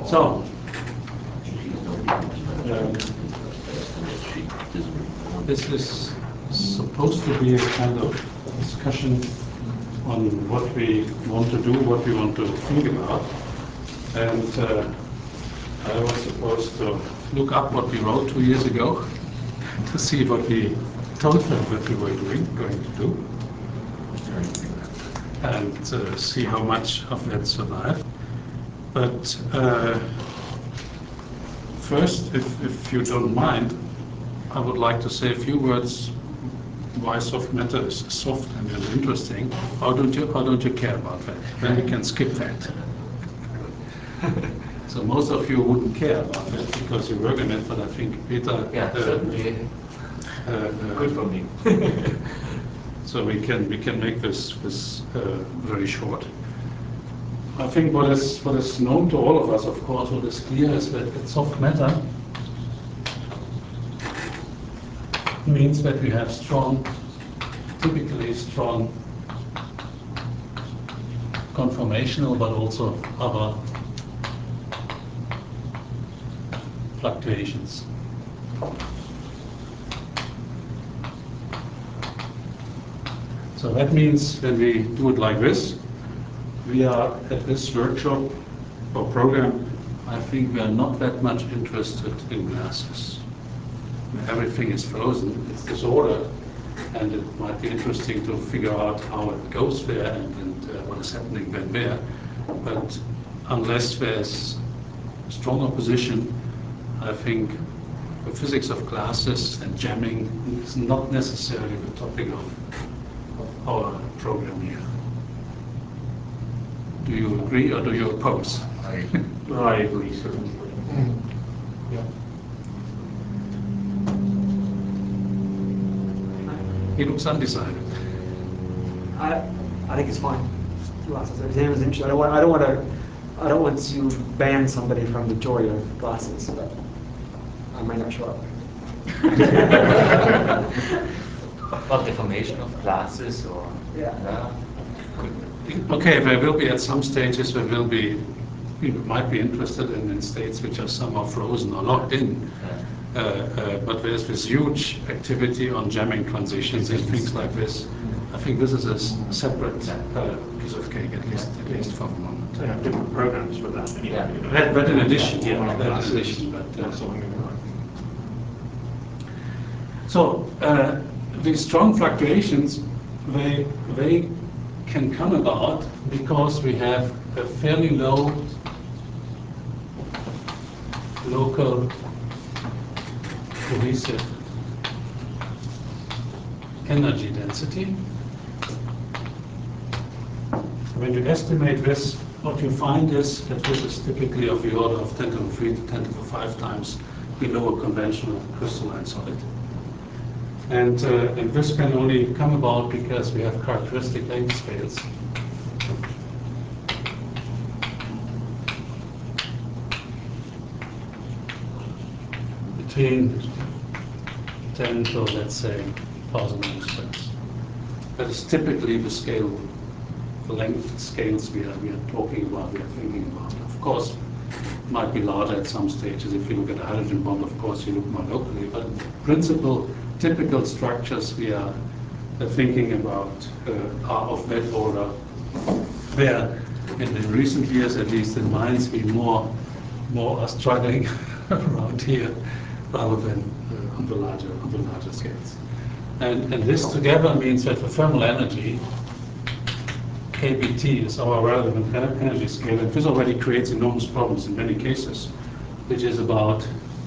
So, this is supposed to be a kind of discussion on what we want to do, what we want to think about. And I was supposed to look up what we wrote 2 years ago to see what we told them that we were going to do, and see how much of that survived. But first, if you don't mind, I would like to say a few words why soft matter is soft and interesting. Or don't you care about that? Then we can skip that. So most of you wouldn't care about that because you work on it, but I think Peter. Yeah, certainly. Good for me. So we can make this very short. I think what is known to all of us, of course, what is clear is that soft matter means that we have typically strong conformational, but also other fluctuations. So that means when we do it like this, we are at this workshop or program, I think we are not that much interested in glasses. Everything is frozen, it's disordered, and it might be interesting to figure out how it goes there and what is happening then there. But unless there's strong opposition, I think the physics of glasses and jamming is not necessarily the topic of our program here. Do you agree or do you oppose? I agree, certainly. Yeah. He looks undecided. I think it's fine. Glasses. The exam is interesting. I don't want to ban somebody from the joy of glasses, but I might not show up. About the formation of glasses, or Okay, there will be at some stages you might be interested in states which are somehow frozen or locked in. But there's this huge activity on jamming transitions and things like this. I think this is a separate piece of cake, at least for the moment. They have different programs for that. Yeah. But in addition, So these strong fluctuations, they can come about because we have a fairly low local cohesive energy density. When you estimate this, what you find is that this is typically of the order of 10 to the 3 to 10 to the 5 times below a conventional crystalline solid. And this can only come about because we have characteristic length scales. Between 10 to, let's say, 1,000 angstroms. That is typically the scale, the length scales we are talking about, we are thinking about. Of course, it might be larger at some stages. If you look at a hydrogen bond, of course, you look more locally. But in principle, typical structures we are thinking about are of that order, where in the recent years, at least in mines, we more are struggling around here rather than on the larger scales. And this together means that the thermal energy, KBT, is our relevant energy scale, and this already creates enormous problems in many cases, which is about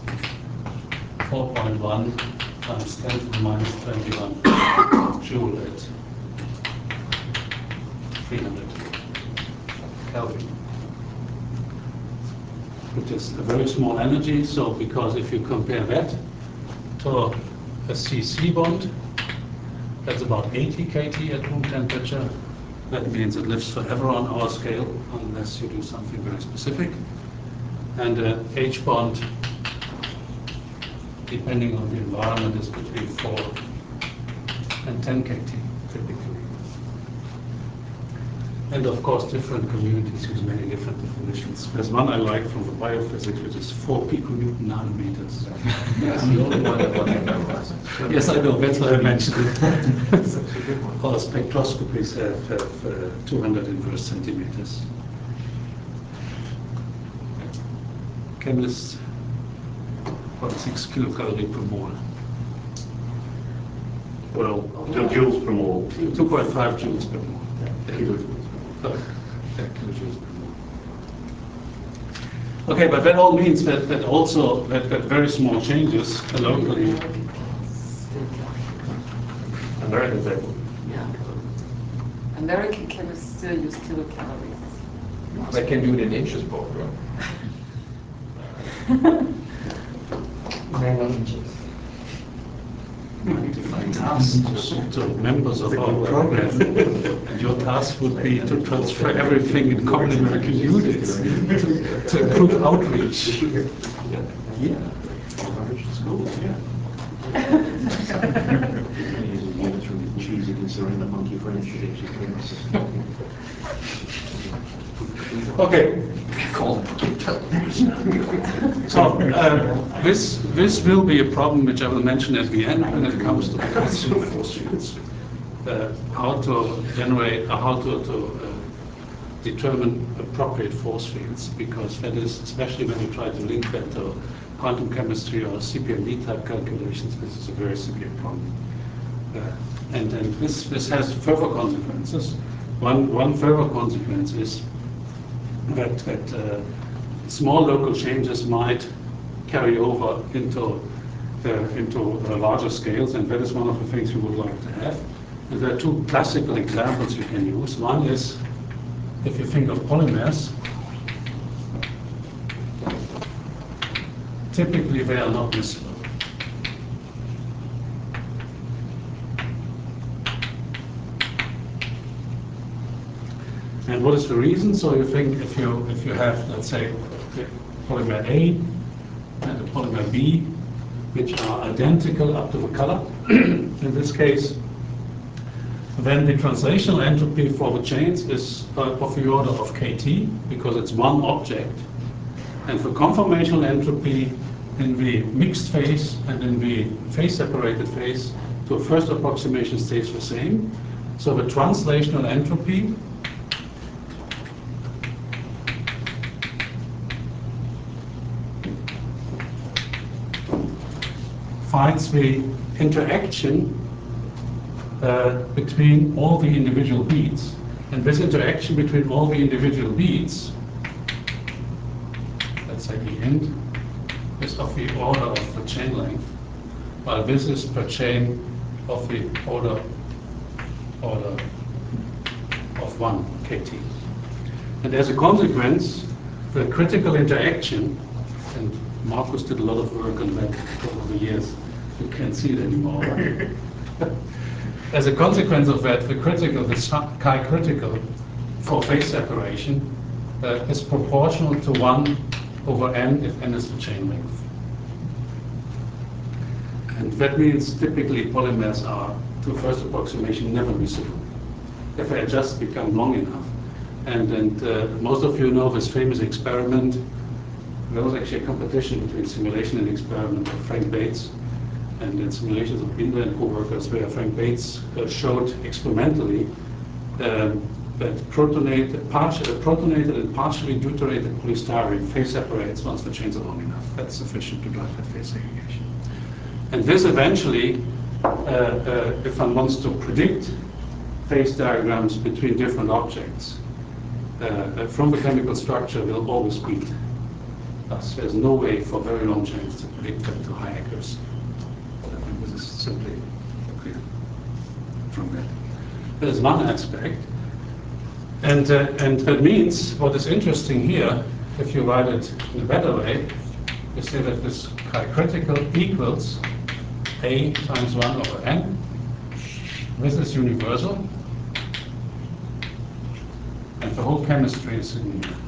4.1 times 10 to the minus 21 joule at 300 Kelvin, which is a very small energy. So because if you compare that to a CC bond, that's about 80 kT at room temperature. That means it lives forever on our scale, unless you do something very specific. And a H bond, depending on the environment, is between 4 and 10 kT, typically. And of course, different communities use many different definitions. There's one I like from the biophysics, which is 4 piconewton nanometers. That's the only one that wasn't memorized. Yes, I know, that's why I mentioned it. Our spectroscopies have 200 inverse centimeters. Chemists, 0.6 kilocalorie per mole. Well, joules per mole. 2.5 joules per mole. Kilojoules. Kilojoules per mole. Okay, but that all means that very small changes locally. American table. Yeah. American chemists still use kilocalories. They can do it in inches, Bob, right? Nanoinches. Define tasks to members of our program. And your task would be to transfer everything in common American units to improve outreach. Yeah. Schools, yeah. Using units from cheesy considering the monkey French. Okay. So this will be a problem which I will mention at the end when it comes to the question of force fields. How to generate, how to determine appropriate force fields, because that is, especially when you try to link that to quantum chemistry or CPMD type calculations, this is a very severe problem. And this has further consequences. One further consequence is that small local changes might carry over into larger scales, and that is one of the things we would like to have. And there are two classical examples you can use. One is, if you think of polymers, typically they are not miscible. And what is the reason? So you think if you have, let's say, polymer A and a polymer B, which are identical up to the color, in this case, then the translational entropy for the chains is of the order of kT, because it's one object. And the conformational entropy in the mixed phase and in the phase-separated phase to a first approximation stays the same. So the translational entropy finds the interaction between all the individual beads. And this interaction between all the individual beads, let's say the end, is of the order of the chain length, while this is per chain of the order of 1 kT. And as a consequence, the critical interaction, and Marcus did a lot of work on that over the years, you can't see it anymore. As a consequence of that, the chi-critical for phase separation is proportional to 1 over n if n is the chain length. And that means typically polymers are, to first approximation, never miscible if they just become long enough. And most of you know this famous experiment. There was actually a competition between simulation and experiment of Frank Bates, and in simulations of Binder and co-workers, where Frank Bates showed experimentally that protonated and partially deuterated polystyrene phase separates once the chains are long enough. That's sufficient to drive that phase segregation. And this eventually, if one wants to predict phase diagrams between different objects, from the chemical structure will always beat. Thus, there's no way for very long chains to predict them to high accuracy. I think this is simply clear from that. There's one aspect, and that means what is interesting here, if you write it in a better way, you see that this chi-critical equals A times 1 over n. This is universal, and the whole chemistry is in here.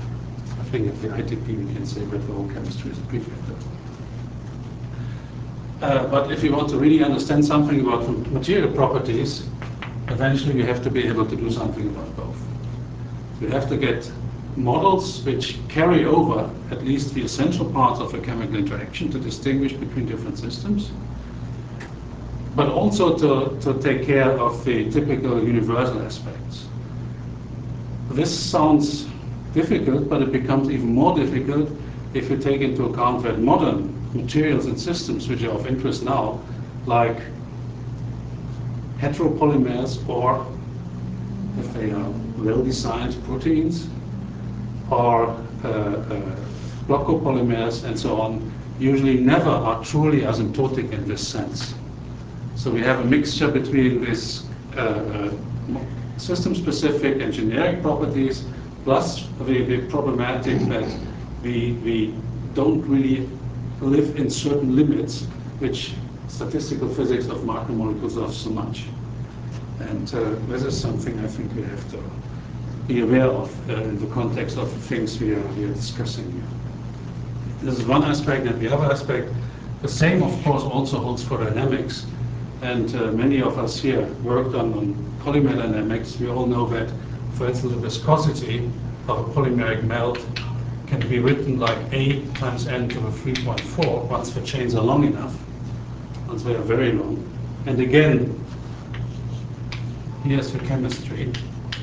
I think at the ITP we can say that the whole chemistry is a prefactor. But if you want to really understand something about material properties, eventually you have to be able to do something about both. You have to get models which carry over at least the essential parts of a chemical interaction to distinguish between different systems, but also to take care of the typical universal aspects. This sounds difficult, but it becomes even more difficult if you take into account that modern materials and systems which are of interest now, like heteropolymers, or if they are well-designed proteins, or blockopolymers and so on, usually never are truly asymptotic in this sense. So we have a mixture between this system-specific and generic properties, plus the problematic that we don't really live in certain limits, which statistical physics of macromolecules loves so much. And this is something I think we have to be aware of in the context of the things we are discussing here. This is one aspect, and the other aspect, the same of course also holds for dynamics. And many of us here worked on polymer dynamics. We all know that, for instance, the viscosity of a polymeric melt can be written like A times n to the 3.4 once the chains are long enough, once they are very long. And again, here's the chemistry.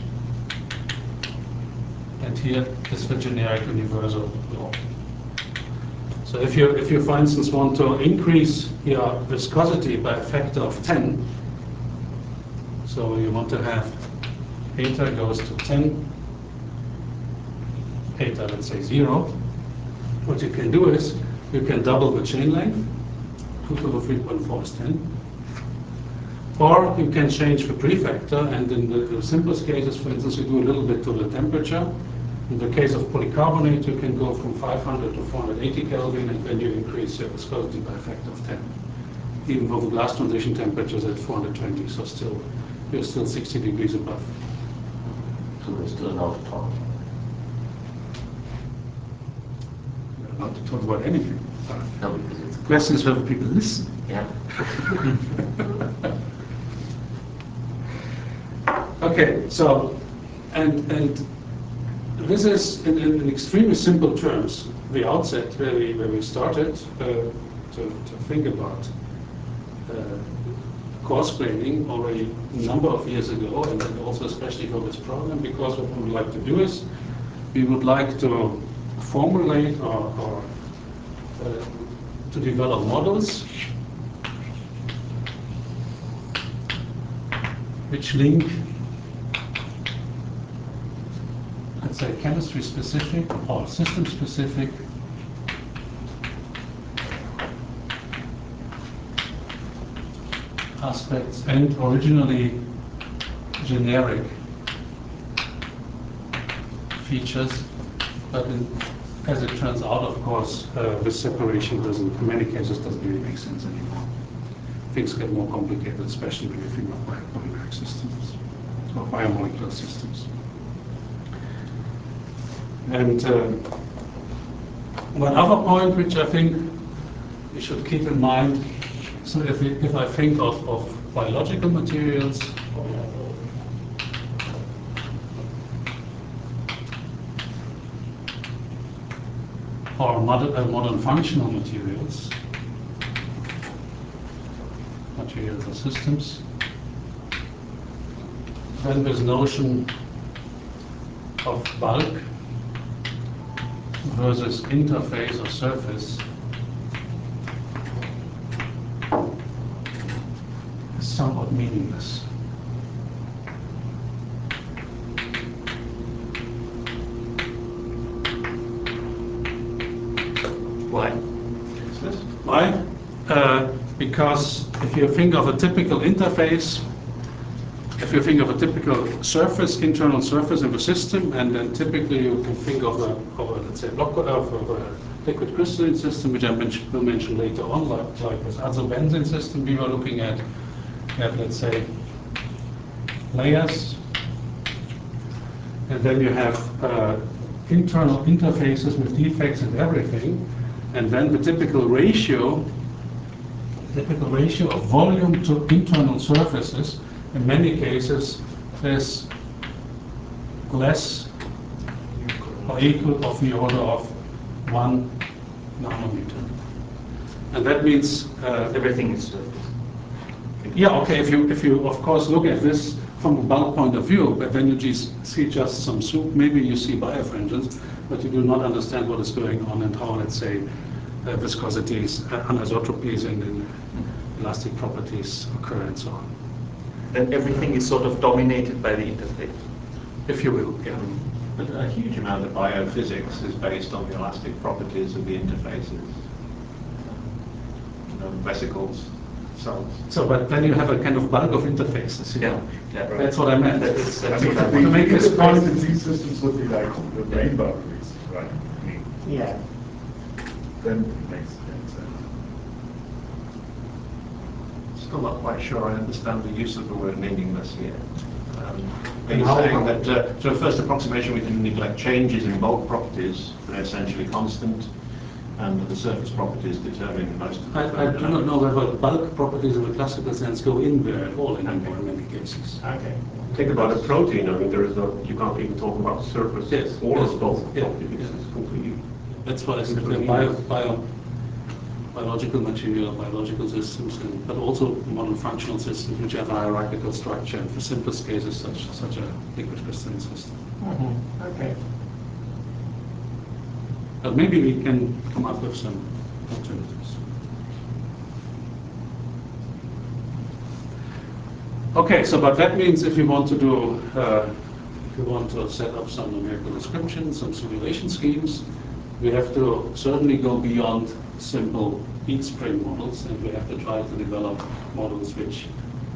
And here is the generic universal law. So if you, for instance, want to increase your viscosity by a factor of 10, so you want to have eta goes to 10, eta, let's say 0, what you can do is you can double the chain length, 2 to the 3.4 is 10, or you can change the prefactor, and in the simplest cases, for instance, you do a little bit to the temperature. In the case of polycarbonate, you can go from 500 to 480 Kelvin, and then you increase your viscosity by a factor of 10. Even though the glass transition temperature is at 420, so you're still 60 degrees above. So we're still allowed to talk. We're allowed to talk about anything. No, because it's The question is whether people listen. yeah. Okay, so, and this is in extremely simple terms, the outset where we started to think about coarse-graining already a number of years ago, and then also especially for this problem, because what we would like to do is we would like to formulate or to develop models which link, let's say, chemistry-specific or system-specific aspects and originally generic features, but as it turns out, of course, this separation in many cases doesn't really make sense anymore. Things get more complicated, especially when you think of biopolymeric systems or biomolecular systems. And one other point which I think we should keep in mind, so if I think of biological materials, or modern functional materials or systems, then this notion of bulk versus interface or surface is somewhat meaningless. Why? Why? Because if you think of a typical interface, if you think of a typical surface, internal surface in the system, and then typically you can think of a let's say, of a liquid crystalline system, which I will mention later on, like this azobenzene system we were looking at. You have, let's say, layers, and then you have internal interfaces with defects and everything, and then the typical ratio typical ratio of volume to internal surfaces. In many cases, there's less or equal of the order of 1 nanometer. And that means Everything is surface. yeah, okay, if you of course look at this from a bulk point of view, but then you just see just some soup, maybe you see birefringence, but you do not understand what is going on and how, let's say, viscosities, anisotropies and elastic properties occur and so on. Then everything is sort of dominated by the interface. If you will, yeah. But a huge amount of biophysics is based on the elastic properties of the interfaces. Vesicles, cells. So, but then you have a kind of bulk of interfaces, you know. Yeah, right. That's what I meant. That's I what mean, I the to make this point- interface in these systems would be like the brain boundaries, right? I mean, Yeah. then it makes sense. Still not quite sure I understand the use of the word meaningless yet. Are And you how- saying that, so the first approximation we can neglect changes in bulk properties, they're essentially constant, and that the surface properties determine most of the I do not know whether bulk properties in the classical sense go in there at all anymore in many cases. Okay. Think about a protein. I mean, there is no, you can't even talk about surface Yes, or yes, bulk. yeah, It's yeah. completely. That's why I said biological material, biological systems, but also modern functional systems which have a hierarchical structure, and for simplest cases such a liquid crystalline system. Okay. But maybe we can come up with some alternatives. Okay, so but that means if you want to do, if you want to set up some numerical descriptions, some simulation schemes, we have to certainly go beyond simple heat spring models, and we have to try to develop models which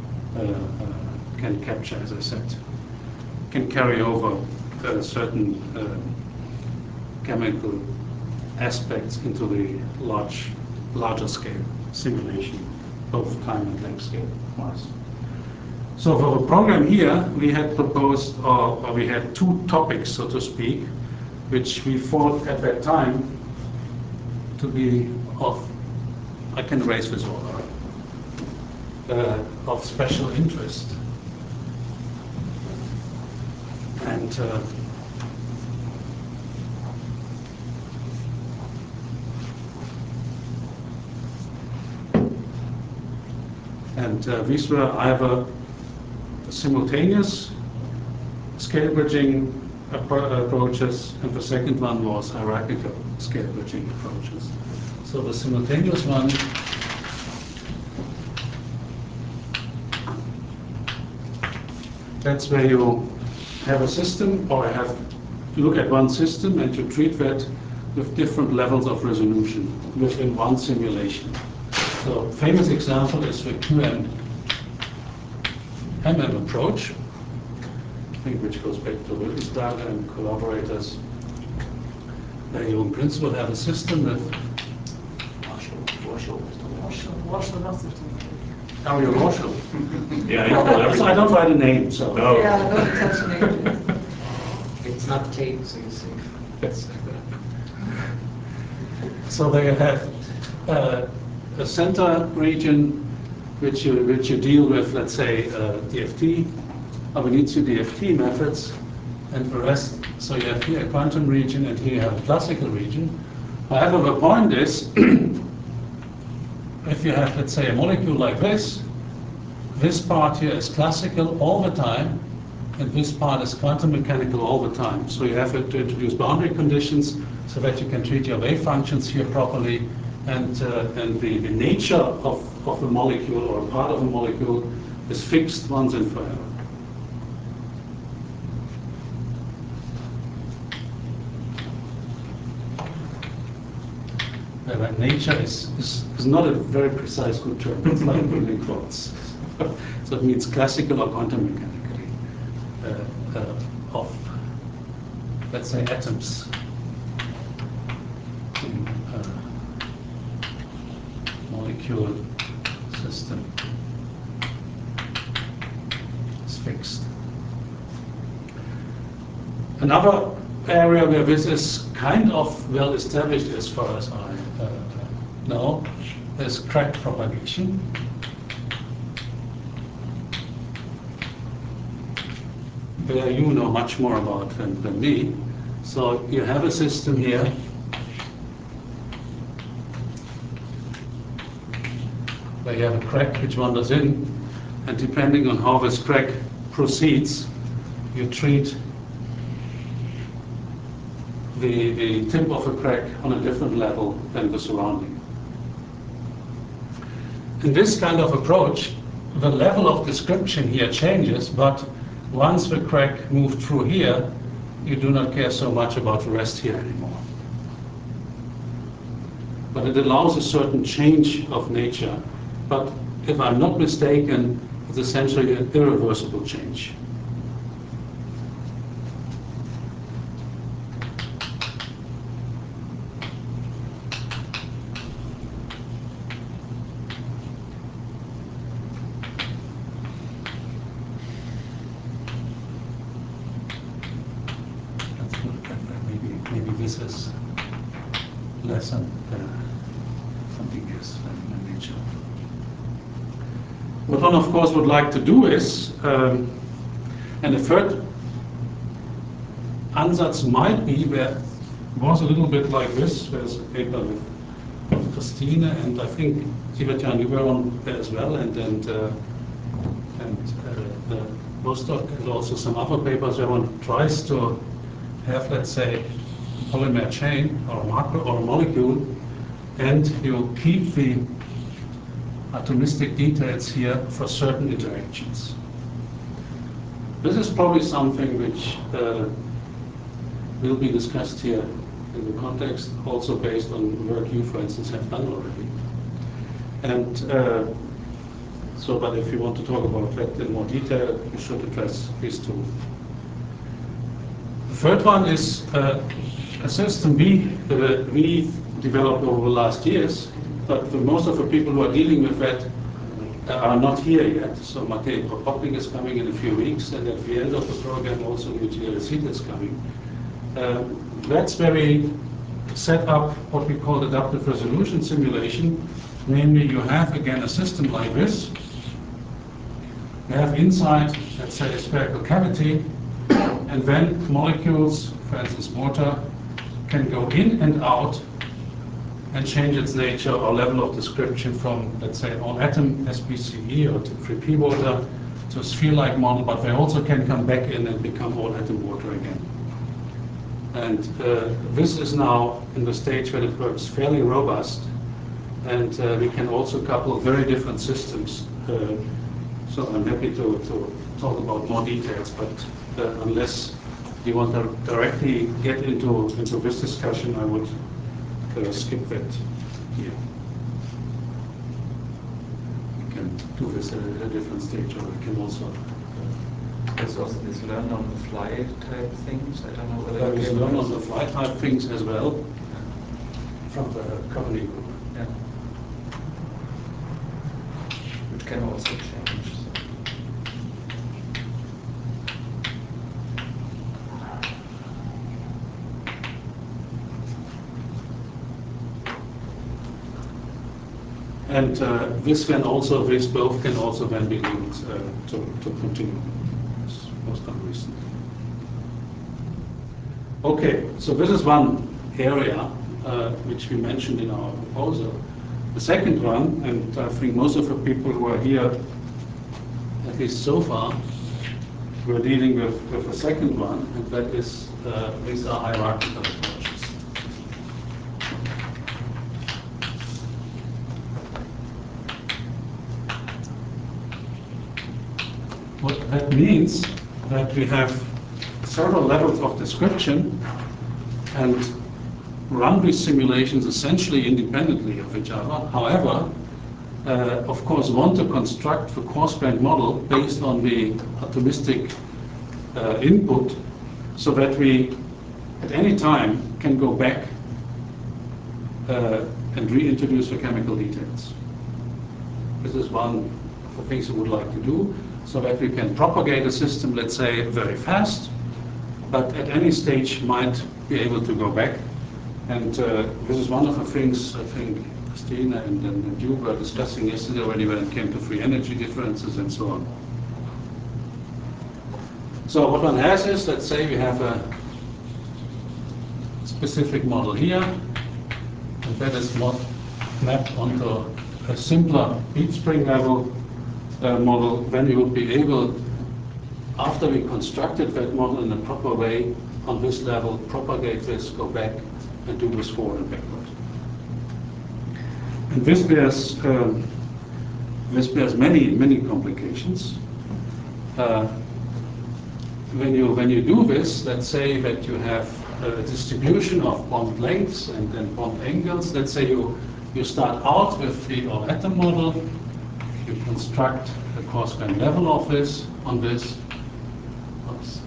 can capture, as I said, can carry over certain chemical aspects into the larger scale simulation, both time and length scale wise. So for the program here, we had proposed, or we had two topics, so to speak, which we thought at that time to be of, I can erase this order, of special interest. And these were either simultaneous scale bridging approaches, and the second one was hierarchical scale bridging approaches. So the simultaneous one that's where you have a system, or you look at one system and you treat that with different levels of resolution within one simulation. So a famous example is the QM approach, I think, which goes back to Rötensberger and collaborators. There you in principle have a system with Mario Marshall. Yeah, he's done So I don't write a name, so. No. Yeah, don't touch me. It's not tape, so you're safe. Yes. So they have a center region which you deal with, let's say, DFT, Abenizio DFT methods, and the rest. So you have here a quantum region, and here you have a classical region. However, the point is, if you have, let's say, a molecule like this part here is classical all the time, and this part is quantum mechanical all the time. So you have to introduce boundary conditions so that you can treat your wave functions here properly, and the nature of the molecule or a part of a molecule is fixed once and forever. That nature is not a very precise good term. It's like in quotes. So it means classical or quantum mechanically of, let's say, atoms in a molecule system is fixed. Another area where this is kind of well established, as far as I know, there's crack propagation. Where you know much more about than me. So you have a system here where you have a crack which wanders in, and depending on how this crack proceeds, you treat the tip of a crack on a different level than the surrounding. In this kind of approach, the level of description here changes, but once the crack moved through here, you do not care so much about the rest here anymore. But it allows a certain change of nature. But if I'm not mistaken, it's essentially an irreversible change. Maybe this is less than something else than nature. What one, of course, would like to do is, and the third ansatz might be where it was a little bit like this. There's a paper with Christine, and I think Sivert-Jan, you were on there as well, and Vostok, and also some other papers where one tries to have, let's say, a polymer chain or a macro or a molecule, and you keep the atomistic details here for certain interactions. This is probably something which will be discussed here in the context, also based on work you, for instance, have done already. And so, but if you want to talk about that in more detail, you should address these two. The third one is a system we developed over the last years, but most of the people who are dealing with that are not here yet. So Matej Propopnik is coming in a few weeks, and at the end of the program also Lucia Recit is coming. That's where we set up what we call adaptive resolution simulation. Namely, you have again a system like this. You have inside, let's say, a spherical cavity, and then molecules, for instance water, can go in and out and change its nature or level of description from, let's say, all atom SPCE or 3P water to a sphere-like model, but they also can come back in and become all atom water again. And this is now in the stage where it works fairly robust, and we can also couple very different systems. So I'm happy to talk about more details, but unless you want to directly get into this discussion, I would skip that here. We can do this at a different stage, or we can also. There's also this learn on the fly type things. I don't know whether There you is came learn across on the fly type things as well from the company group. Yeah. Which can also change. And these both can also then be linked to continue. This was done recently. Okay, so this is one area which we mentioned in our proposal. The second one, and I think most of the people who are here, at least so far, we're dealing with the second one, and that is these are hierarchical approaches. What that means that we have several levels of description and run these simulations essentially independently of each other. However, of course, want to construct the coarse-grained model based on the atomistic input, so that we, at any time, can go back and reintroduce the chemical details. This is one of the things we would like to do, so that we can propagate a system, let's say, very fast, but at any stage might be able to go back. And this is one of the things I think Christina and you were discussing yesterday already when it came to free energy differences and so on. So what one has is, let's say we have a specific model here, and that is mapped onto a simpler bead spring level model. Then we would be able, after we constructed that model in a proper way, on this level, propagate this, go back, and do this forward and backward. And this bears many complications. When you do this, let's say that you have a distribution of bond lengths and then bond angles. Let's say you start out with the all-atom model, you construct the coarse-grained level of this on this. Oops.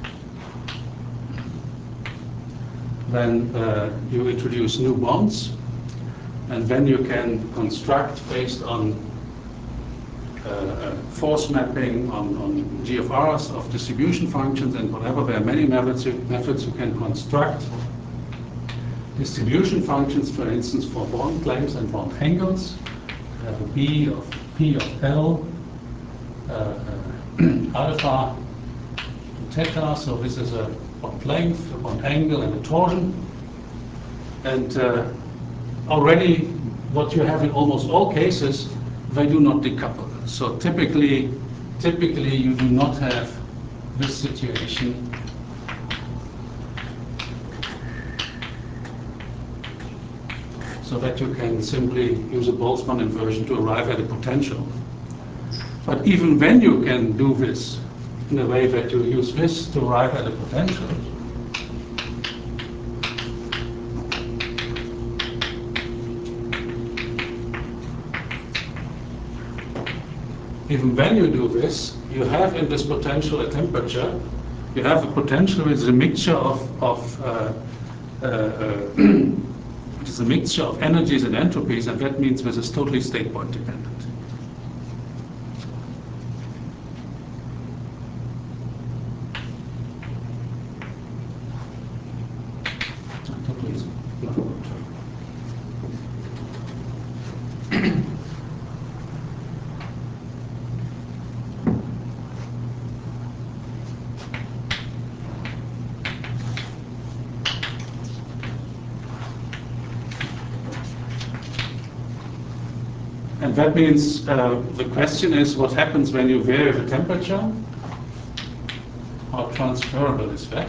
Then you introduce new bonds, and then you can construct based on force mapping on GFRs of distribution functions and whatever. There are many methods you can construct distribution functions, for instance, for bond lengths and bond angles. You have a B of P of L, alpha to theta, so this is a bond length, a bond angle, and a torsion. And already what you have in almost all cases, they do not decouple. So typically you do not have this situation so that you can simply use a Boltzmann inversion to arrive at a potential. But even when you can do this in a way that you use this to arrive at a potential, even when you do this, you have in this potential a temperature. You have a potential which is a mixture which is a mixture of energies and entropies, and that means this is totally state point dependent. And that means the question is, what happens when you vary the temperature? How transferable is that?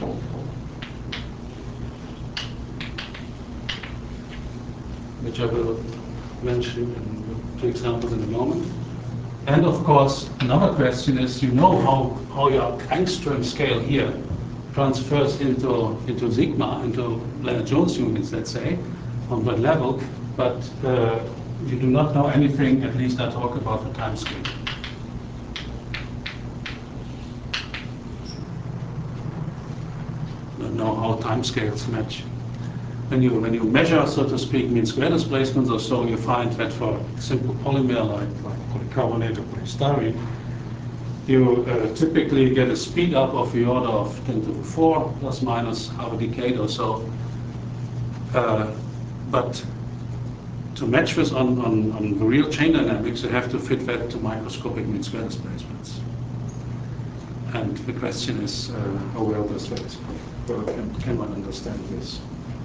Which I will mention in 2 examples in a moment. And of course, another question is, you know how your angstrom scale here transfers into sigma, into Lennard-Jones units, let's say, on that level, but you do not know anything, at least I talk about the time scale. Don't know how time scales match. When you measure, so to speak, mean square displacements or so, you find that for simple polymer like polycarbonate or polystyrene, you typically get a speed up of the order of 10 to the 4, plus minus half a decade or so. But to match this on the real chain dynamics, you have to fit that to microscopic mean square displacements. And the question is, how well does that, can one understand this?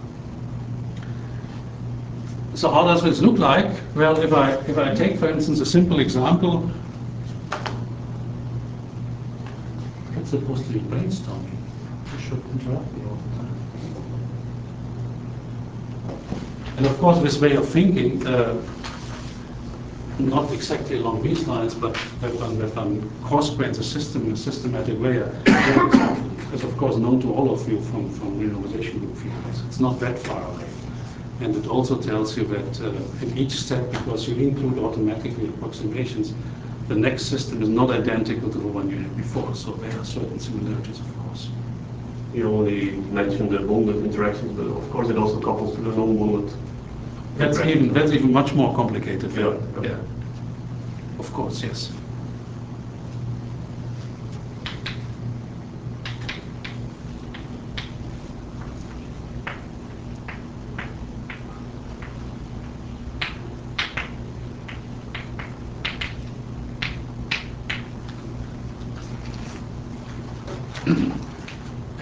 So how does this look like? Well, if I take, for instance, a simple example, it's supposed to be brainstorming. You should interrupt me all the time. And of course, this way of thinking, not exactly along these lines, but that one coarse-grains a system in a systematic way, is of course known to all of you from renormalization group fields. It's not that far away. And it also tells you that in each step, because you include automatically approximations, the next system is not identical to the one you had before. So there are certain similarities, of course. You only mentioned the bonded interactions, but of course it also couples to the non-bonded. That's even much more complicated. Yeah. Of course, yes.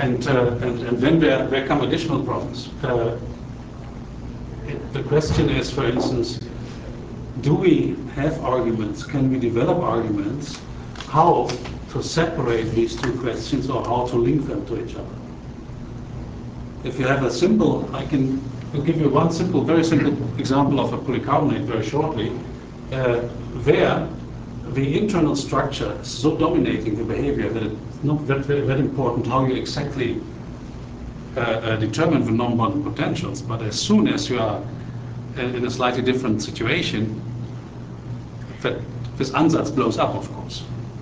And then there come additional problems. The question is, for instance, do we have arguments? Can we develop arguments? How to separate these two questions or how to link them to each other? If you have a simple, I'll give you one simple, very simple example of a polycarbonate very shortly, where the internal structure is so dominating the behavior that it's not very important how you exactly determine the non-bonding potentials. But as soon as you are in a slightly different situation, that this ansatz blows up, of course.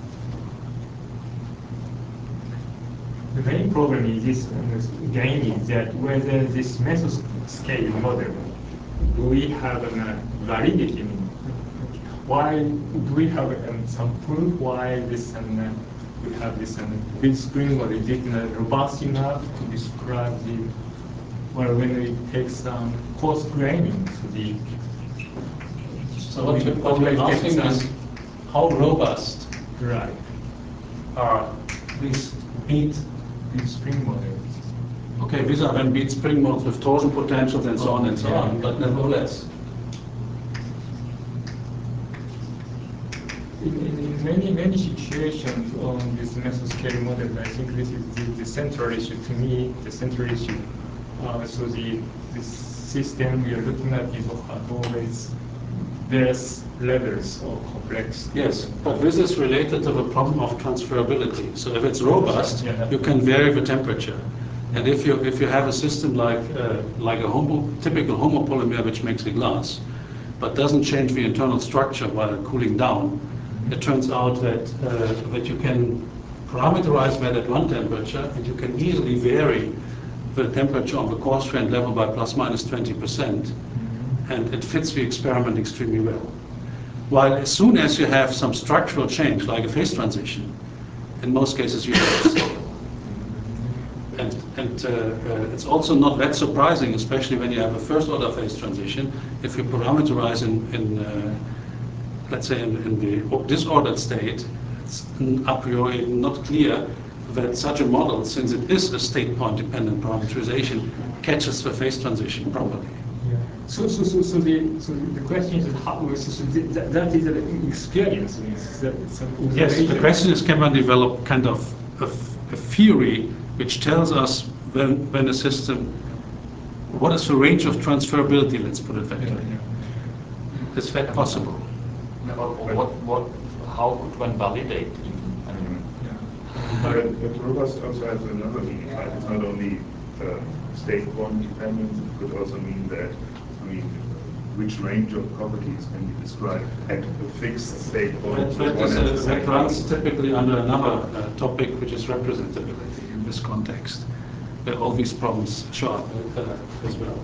The main problem is this, again, is that whether this mesoscale model, do we have a validity? Why do we have some proof why this we have this big spring model? Is it robust enough to describe the, well, when we take some coarse graining to the. So what you're asking is how robust Right. are these bead spring models? Okay, these are then bead spring models with torsion potentials and so on and so on, but nevertheless. In many situations on this mesoscale model, I think this is the central issue to me. The central issue. So the system we are looking at is always various levels of complexity. Yes, but this is related to the problem of transferability. So if it's robust, you can vary the temperature. And if you have a system like a typical homopolymer which makes a glass, but doesn't change the internal structure while cooling down, it turns out that you can parameterize that at one temperature, and you can easily vary the temperature on the coarse grained level by plus minus 20%, and it fits the experiment extremely well. While as soon as you have some structural change, like a phase transition, in most cases you have to scale. And it's also not that surprising, especially when you have a first order phase transition, if you parameterize let's say in the disordered state, it's a priori not clear that such a model, since it is a state point dependent parameterization, catches the phase transition properly. Yeah. So the question is how that is an experience. Yes, the question is, can one develop kind of a theory which tells us when a system, what is the range of transferability, let's put it that way. Is that possible? How could one validate even? I mean, But robust also has another meaning, right? It's not only state point dependent, it could also mean that, which range of properties can you describe at a fixed state point? That runs typically under another topic, which is representability in this context, where all these problems show up as well.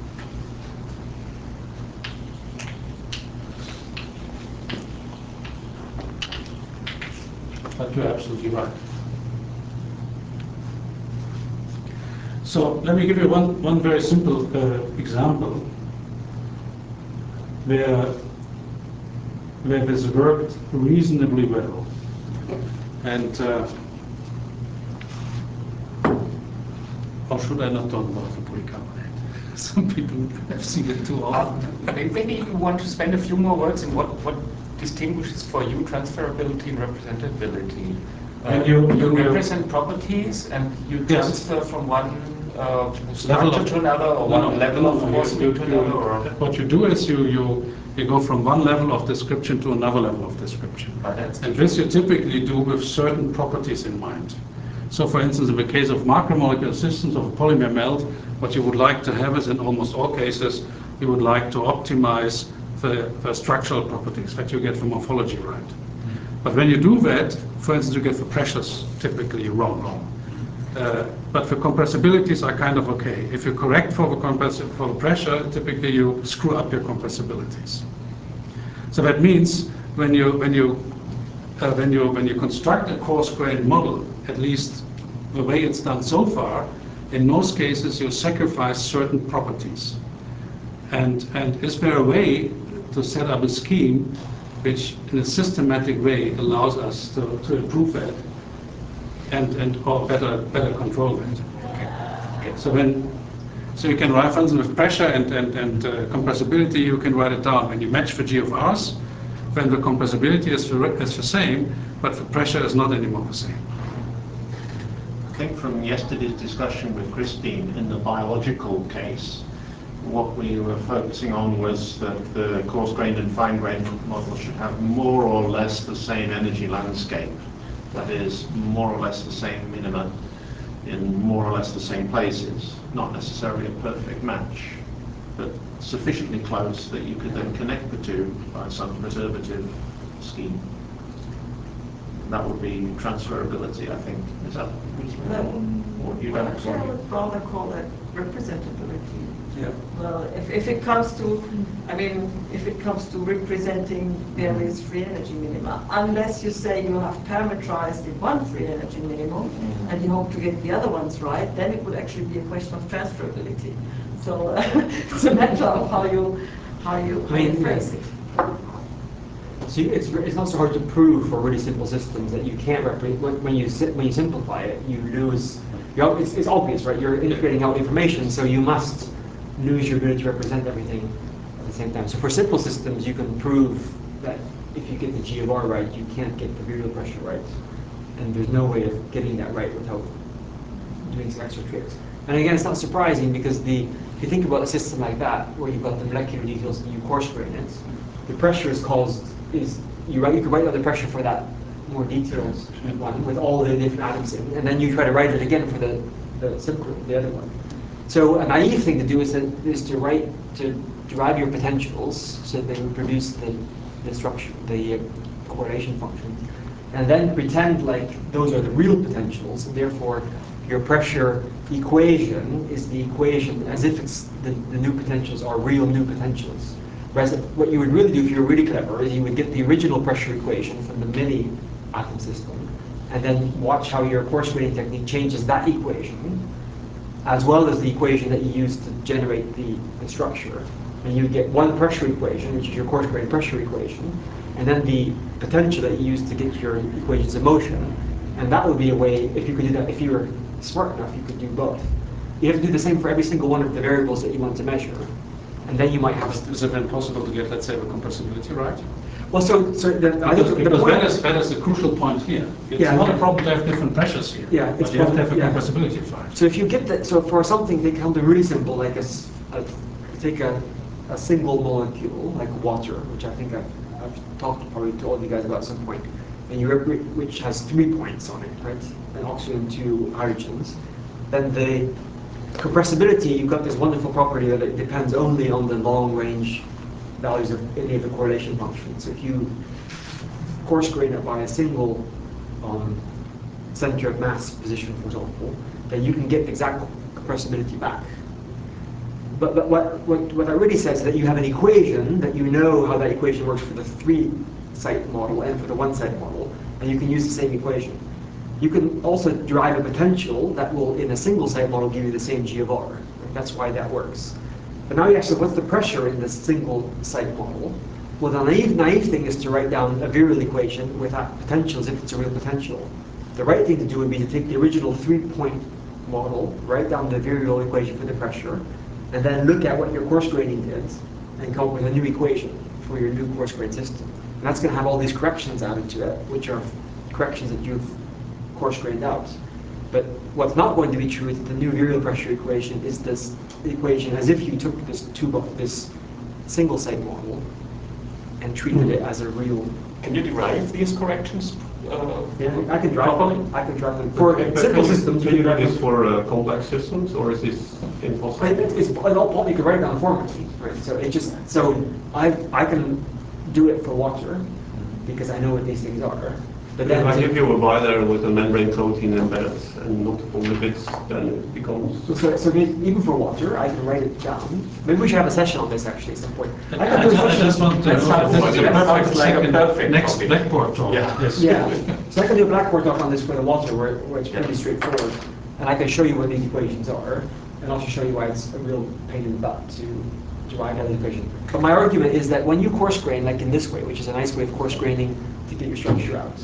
But you're absolutely right. So let me give you one very simple example where this worked reasonably well. And or should I not talk about the polycarbonate? Some people have seen it too often. Maybe you want to spend a few more words on what distinguishes for you transferability and representability. You represent properties and you transfer from one structure to another, or one level of porosity to another? Or? What you do is you go from one level of description to another level of description. And this you typically do with certain properties in mind. So for instance, in the case of macromolecular systems of a polymer melt, what you would like to have is, in almost all cases, you would like to optimize the structural properties that you get from morphology right. But when you do that, for instance, you get the pressures typically wrong. But the compressibilities are kind of okay. If you correct for the pressure, typically you screw up your compressibilities. So that means when you construct a coarse-grained model, at least the way it's done so far, in most cases you sacrifice certain properties. And is there a way to set up a scheme which in a systematic way allows us to improve that? and or better control that. Okay. So you can write, for instance, with pressure and compressibility, you can write it down. When you match for G of R's, when the compressibility is the same, but the pressure is not anymore the same. I think from yesterday's discussion with Christine, in the biological case, what we were focusing on was that the coarse-grained and fine-grained model should have more or less the same energy landscape. That is, more or less the same minima in more or less the same places. Not necessarily a perfect match, but sufficiently close that you could then connect the two by some preservative scheme. That would be transferability, I think. Is that what you don't Actually, I would rather call that representability. Yeah. Well, if it comes to, I mean, if it comes to representing various free energy minima, unless you say you have parametrized in one free energy minimum and you hope to get the other ones right, then it would actually be a question of transferability. So it's a matter of how you phrase it. So it's not so hard to prove for really simple systems that you can't represent, when you simplify it, you lose, it's obvious, right? You're integrating out information, so you must lose your ability to represent everything at the same time. So for simple systems, you can prove that if you get the G of R right, you can't get the virial pressure right. And there's no way of getting that right without doing some extra tricks. And again, it's not surprising because if you think about a system like that, where you've got the molecular details and you coarse grain it, the pressure is you could write out the pressure for that more detailed one with all the different atoms in, and then you try to write it again for the other one. So a naive thing to do is to derive your potentials so they would produce the structure, the correlation functions, and then pretend like those are the real potentials, and therefore your pressure equation is the equation as if it's the new potentials are real new potentials. Whereas what you would really do if you were really clever is you would get the original pressure equation from the mini atom system, and then watch how your coarse graining technique changes that equation, as well as the equation that you use to generate the structure. And you would get one pressure equation, which is your coarse grained pressure equation, and then the potential that you use to get your equations of motion. And that would be a way, if you could do that, if you were smart enough, you could do both. You have to do the same for every single one of the variables that you want to measure. And then you might have... Is it then possible to get, let's say, the compressibility right? Well, because that is the crucial point here. It's not a problem to have different pressures here, yeah, but you have to have a compressibility right. So if you get that, so for something they come to really simple, like take a single molecule, like water, which I think I've talked probably to all of you guys about at some point, and which has 3 points on it, right? An oxygen and 2 hydrogens. Then the compressibility, you've got this wonderful property that it depends only on the long range values of any of the correlation functions. So if you coarse grain it by a single center of mass position, for example, then you can get exact compressibility back. But what that really says is that you have an equation that you know how that equation works for the 3-site model and for the 1-site model, and you can use the same equation. You can also derive a potential that will, in a single-site model, give you the same G of R. That's why that works. But now you ask, what's the pressure in this single-site model? Well, the naive thing is to write down a virial equation with that potential as if it's a real potential. The right thing to do would be to take the original 3-point model, write down the virial equation for the pressure, and then look at what your coarse graining did and come up with a new equation for your new coarse grain system. And that's going to have all these corrections added to it, which are corrections that you've coarse grained out. But what's not going to be true is that the new virial pressure equation is this equation as if you took this single site model and treated it as a real. Can you derive these corrections? Yeah, I can drive them. I can drive them for simple systems. Can you do this for complex systems, or is this impossible? It's all you can write down formally, right? So I can do it for water because I know what these things are. But then if you were bilayer with a membrane protein embedded and multiple lipids, then it becomes... So even for water, I can write it down. Maybe we should have a session on this actually at some point. I just want to know if this is a perfect second next Blackboard talk. Yeah. So I can do a Blackboard talk on this for the water where it's pretty straightforward. And I can show you what these equations are, and also show you why it's a real pain in the butt to derive all these equations. But my argument is that when you coarse grain, like in this way, which is a nice way of coarse graining to get your structure out,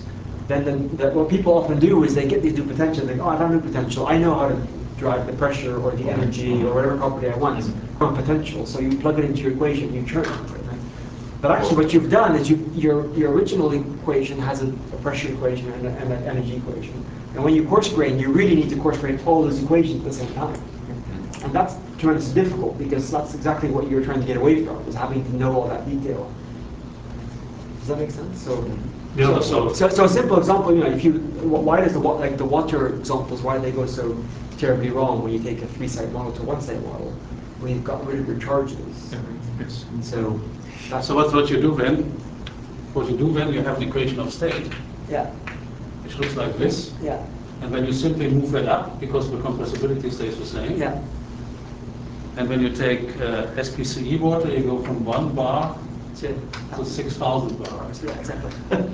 then what people often do is they get these new potentials. They go, oh, I have new potential. I know how to drive the pressure or the energy or whatever property I want from potential. So you plug it into your equation, you churn it. Right? But actually, what you've done is your original equation has a pressure equation and an energy equation. And when you coarse grain, you really need to coarse grain all those equations at the same time. And that's tremendously difficult because that's exactly what you're trying to get away from, is having to know all that detail. Does that make sense? So a simple example, if you, why does the water examples, why do they go so terribly wrong when you take a 3-site model to a 1-site model, when you've got rid of your charges? Yes. And so what you do then? What you do then? You have the equation of state. Yeah. Which looks like this. Yeah. And then you simply move that up because the compressibility stays the same. Yeah. And when you take SPCE water, you go from 1 bar to 6,000 bars. Yeah, exactly.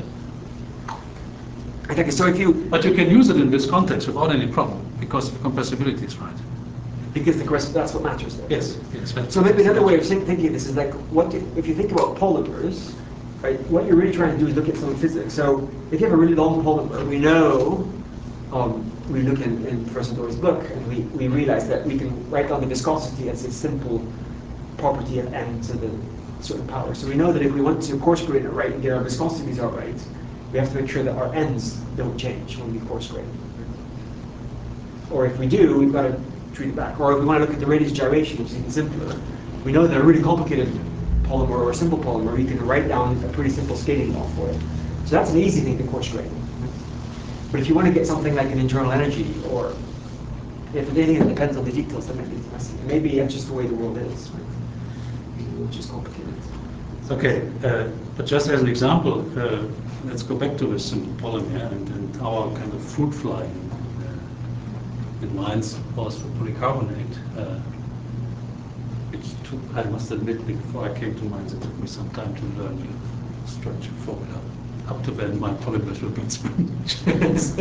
Exactly. So if you, but you can use it in this context without any problem because the compressibility is right. Because that's what matters there. Yes. So maybe another way of thinking of this is like, if you think about polymers, right? What you're really trying to do is look at some physics. So if you have a really long polymer, we know. We look in Professor Dory's book, and we realize that we can write down the viscosity as a simple property of n to the certain power. So we know that if we want to coarse grain it right and get our viscosities out right, we have to make sure that our n's don't change when we coarse grain. Or if we do, we've got to treat it back. Or if we want to look at the radius gyration, which is even simpler, we know that a really complicated polymer or a simple polymer, you can write down a pretty simple scaling law for it. So that's an easy thing to coarse grain. But if you want to get something like an internal energy, or if anything that depends on the details, then maybe it's messy. Maybe that's just the way the world is, right? Which is complicated. Okay, but just as an example, let's go back to this simple polymer and our kind of fruit fly in Mainz was for polycarbonate, which took, I must admit, before I came to Mainz, it took me some time to learn the structure formula. Up to then, my polymers were being sponges.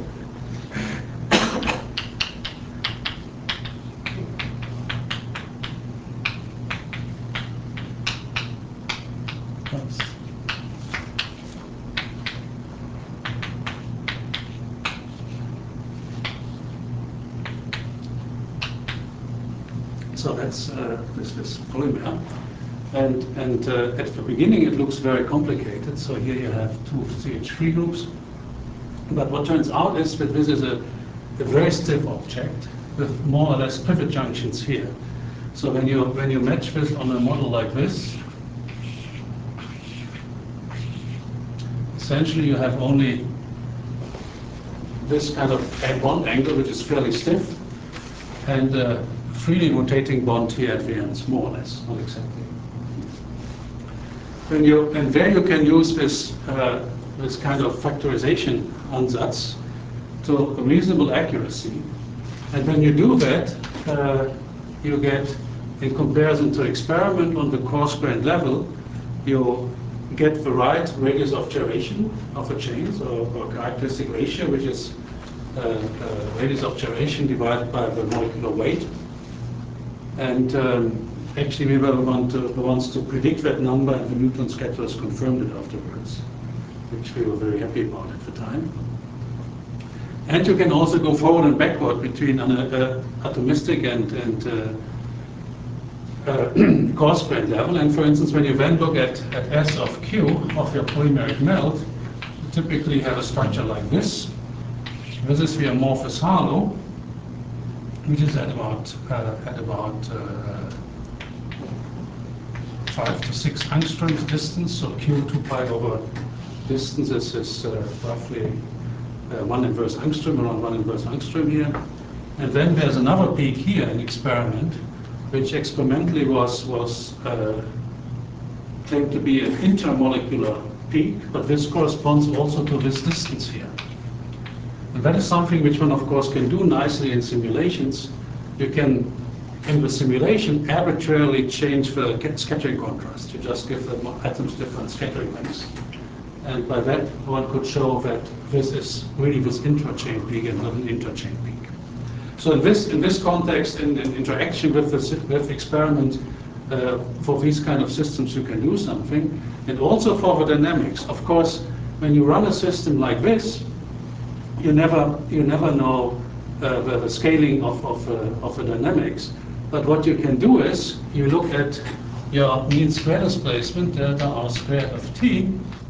So that's this polymer. And at the beginning it looks very complicated. So here you have 2 CH3 groups. But what turns out is that this is a very stiff object with more or less pivot junctions here. So when you match this on a model like this, essentially you have only this kind of bond angle, which is fairly stiff, and a freely rotating bond here at the ends, more or less, not exactly. And there you can use this kind of factorization ansatz to a reasonable accuracy. And when you do that, you get, in comparison to experiment on the coarse grained level, you get the right radius of gyration of a chain, so or characteristic ratio, which is radius of gyration divided by the molecular weight. And actually, we were the ones to predict that number, and the Newton schedulers confirmed it afterwards, which we were very happy about at the time. And you can also go forward and backward between atomistic and coarse grained level. And for instance, when you then look at S of Q of your polymeric melt, you typically have a structure like this. This is the amorphous halo, which is at about 5 to 6 angstroms distance. So Q 2 pi over distance is roughly 1 inverse angstrom, around 1 inverse angstrom here. And then there's another peak here in experiment, which experimentally was claimed to be an intermolecular peak, but this corresponds also to this distance here. And that is something which one, of course, can do nicely in simulations. You can, in the simulation, arbitrarily change the scattering contrast. You just give the atoms different scattering lengths. And by that, one could show that this is really this intrachain peak and not an interchain peak. So in this context, in interaction with the experiment, for these kind of systems, you can do something. And also for the dynamics. Of course, when you run a system like this, you never know the scaling of the dynamics. But what you can do is you look at your mean square displacement, delta r squared of t,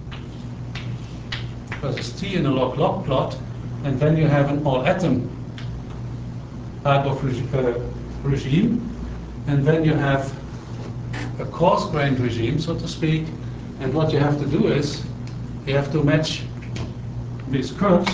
versus t in a log-log plot, and then you have an all-atom type of regime, and then you have a coarse-grained regime, so to speak, and what you have to do is you have to match these curves,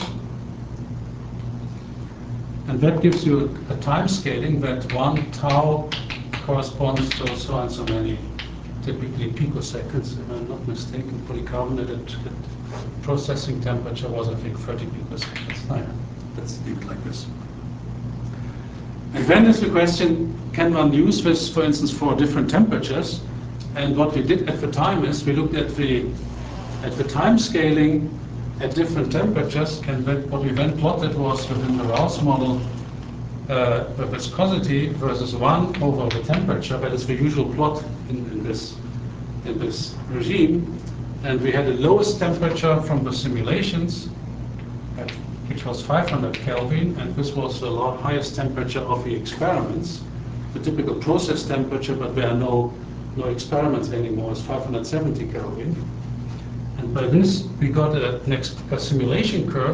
and that gives you a time scaling that 1 tau corresponds to so and so many, typically picoseconds, if I'm not mistaken. Polycarbonate at processing temperature was, I think, 30 picoseconds. No, yeah, let's leave it like this. And then is the question, can one use this, for instance, for different temperatures? And what we did at the time is we looked at the time scaling at different temperatures, and what we then plotted was within the Rouse model the viscosity versus 1 over the temperature. That is the usual plot in this regime. And we had the lowest temperature from the simulations, which was 500 Kelvin, and this was the highest temperature of the experiments. The typical process temperature, but there are no experiments anymore, is 570 Kelvin. And by this, we got a simulation curve,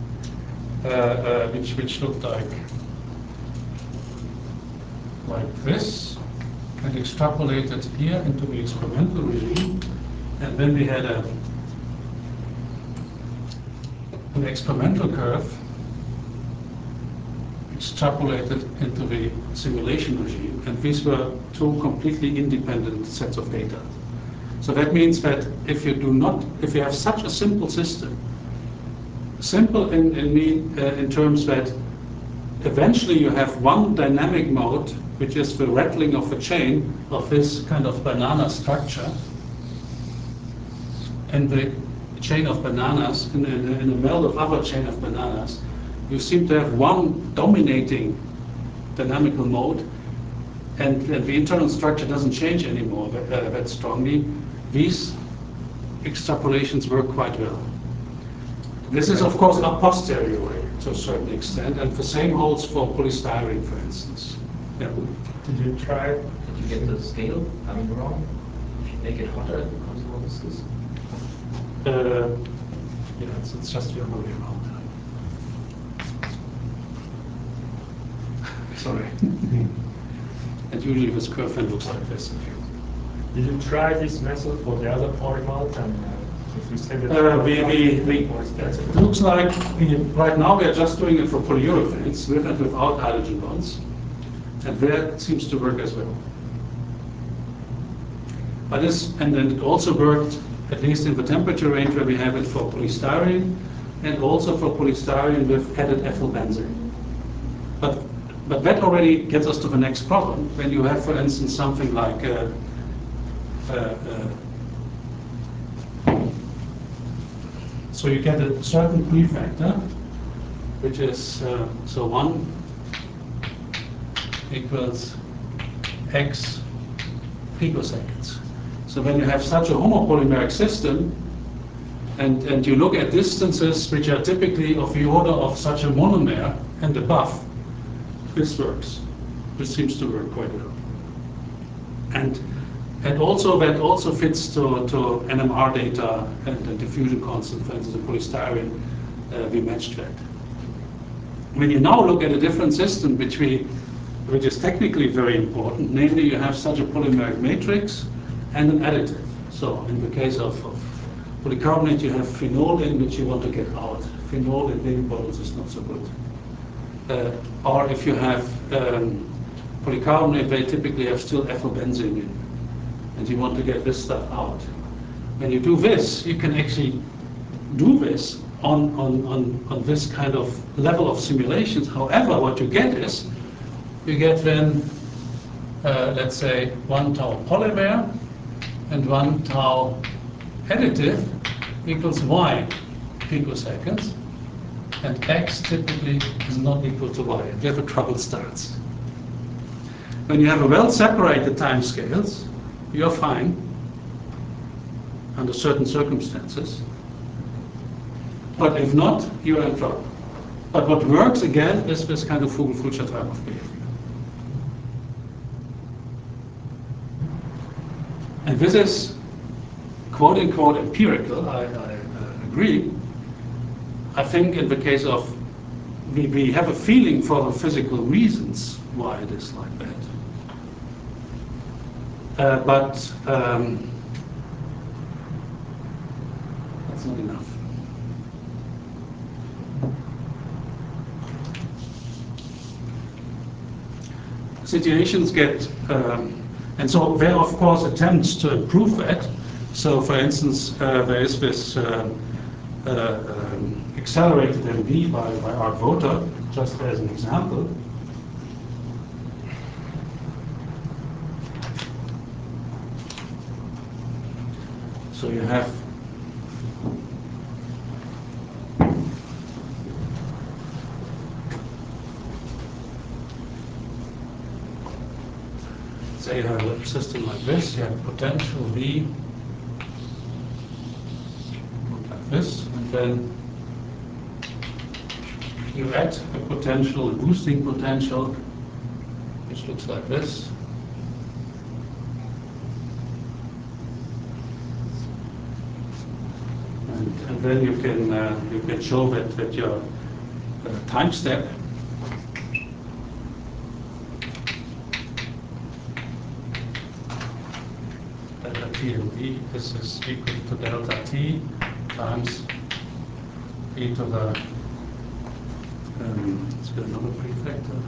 which looked like this, and extrapolated here into the experimental regime. And then we had an experimental curve extrapolated into the simulation regime. And these were two completely independent sets of data. So that means that if you have such a simple system, simple in terms that eventually you have one dynamic mode, which is the rattling of the chain of this kind of banana structure, and the chain of bananas in a meld of other chain of bananas, you seem to have one dominating dynamical mode, and the internal structure doesn't change anymore that strongly. These extrapolations work quite well. This is, of course, a posteriori to a certain extent, and the same holds for polystyrene, for instance. Yeah. Did you try? Did you get the scale coming wrong? If you make it hotter, it becomes more viscous. Yeah, it's just the other way around. Sorry. And usually this curve then looks like this. Did you try this method for the other polymers? And if you say that it looks like right now we are just doing it for polyurethanes with and without hydrogen bonds, and there it seems to work as well. But and then it also worked at least in the temperature range where we have it for polystyrene, and also for polystyrene with added ethylbenzene. But that already gets us to the next problem. When you have, for instance, something like so you get a certain prefactor, which is so 1 equals x picoseconds. So when you have such a homopolymeric system, and you look at distances which are typically of the order of such a monomer and above, this works. This seems to work quite well. And also that also fits to NMR data and diffusion constant, for instance, in polystyrene, we matched that. When you now look at a different system, which is technically very important, namely you have such a polymeric matrix and an additive. So in the case of polycarbonate, you have phenol in, which you want to get out. Phenol in baby bottles is not so good. Or if you have polycarbonate, they typically have still ethylbenzene in, and you want to get this stuff out. When you do this, you can actually do this on this kind of level of simulations. However, what you get is, you get then, let's say, 1 tau polymer and 1 tau additive equals y picoseconds, and x typically is not equal to y, and there the trouble starts. When you have a well-separated timescales, you're fine under certain circumstances. But if not, you're in trouble. But what works again is this kind of Vogel-Fulcher type of behavior. And this is quote unquote empirical, I agree. I think in the case of, we have a feeling for the physical reasons why it is like that. But that's not enough. Situations get, and so there are of course attempts to improve that. So for instance, there is this accelerated MV by Art Voter, just as an example. So you have say you have a system like this, you have potential V like this, and then you add a potential, a boosting potential, which looks like this. And then you can show that your time step delta t and v is equal to delta t times e to the let's get another prefactor.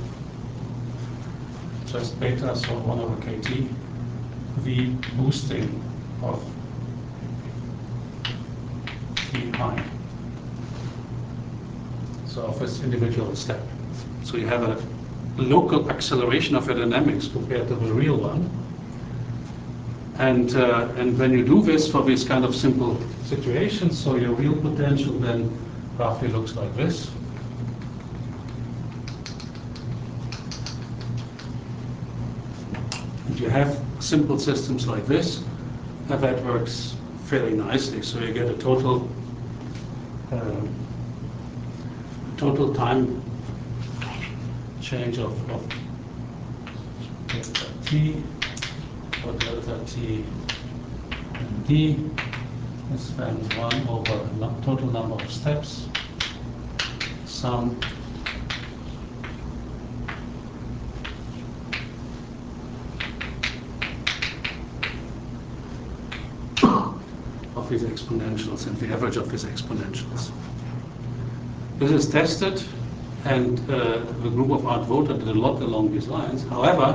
Just beta, so 1 over kt v boosting of t high. So of this individual step. So you have a local acceleration of your dynamics compared to the real one. And when you do this for these kind of simple situations, so your real potential then roughly looks like this. And you have simple systems like this, and that works fairly nicely. So you get a total time change of delta t or delta t and d is then 1 over total number of steps, sum of these exponentials and the average of these exponentials. This is tested, and the group of Art Voter did a lot along these lines. However,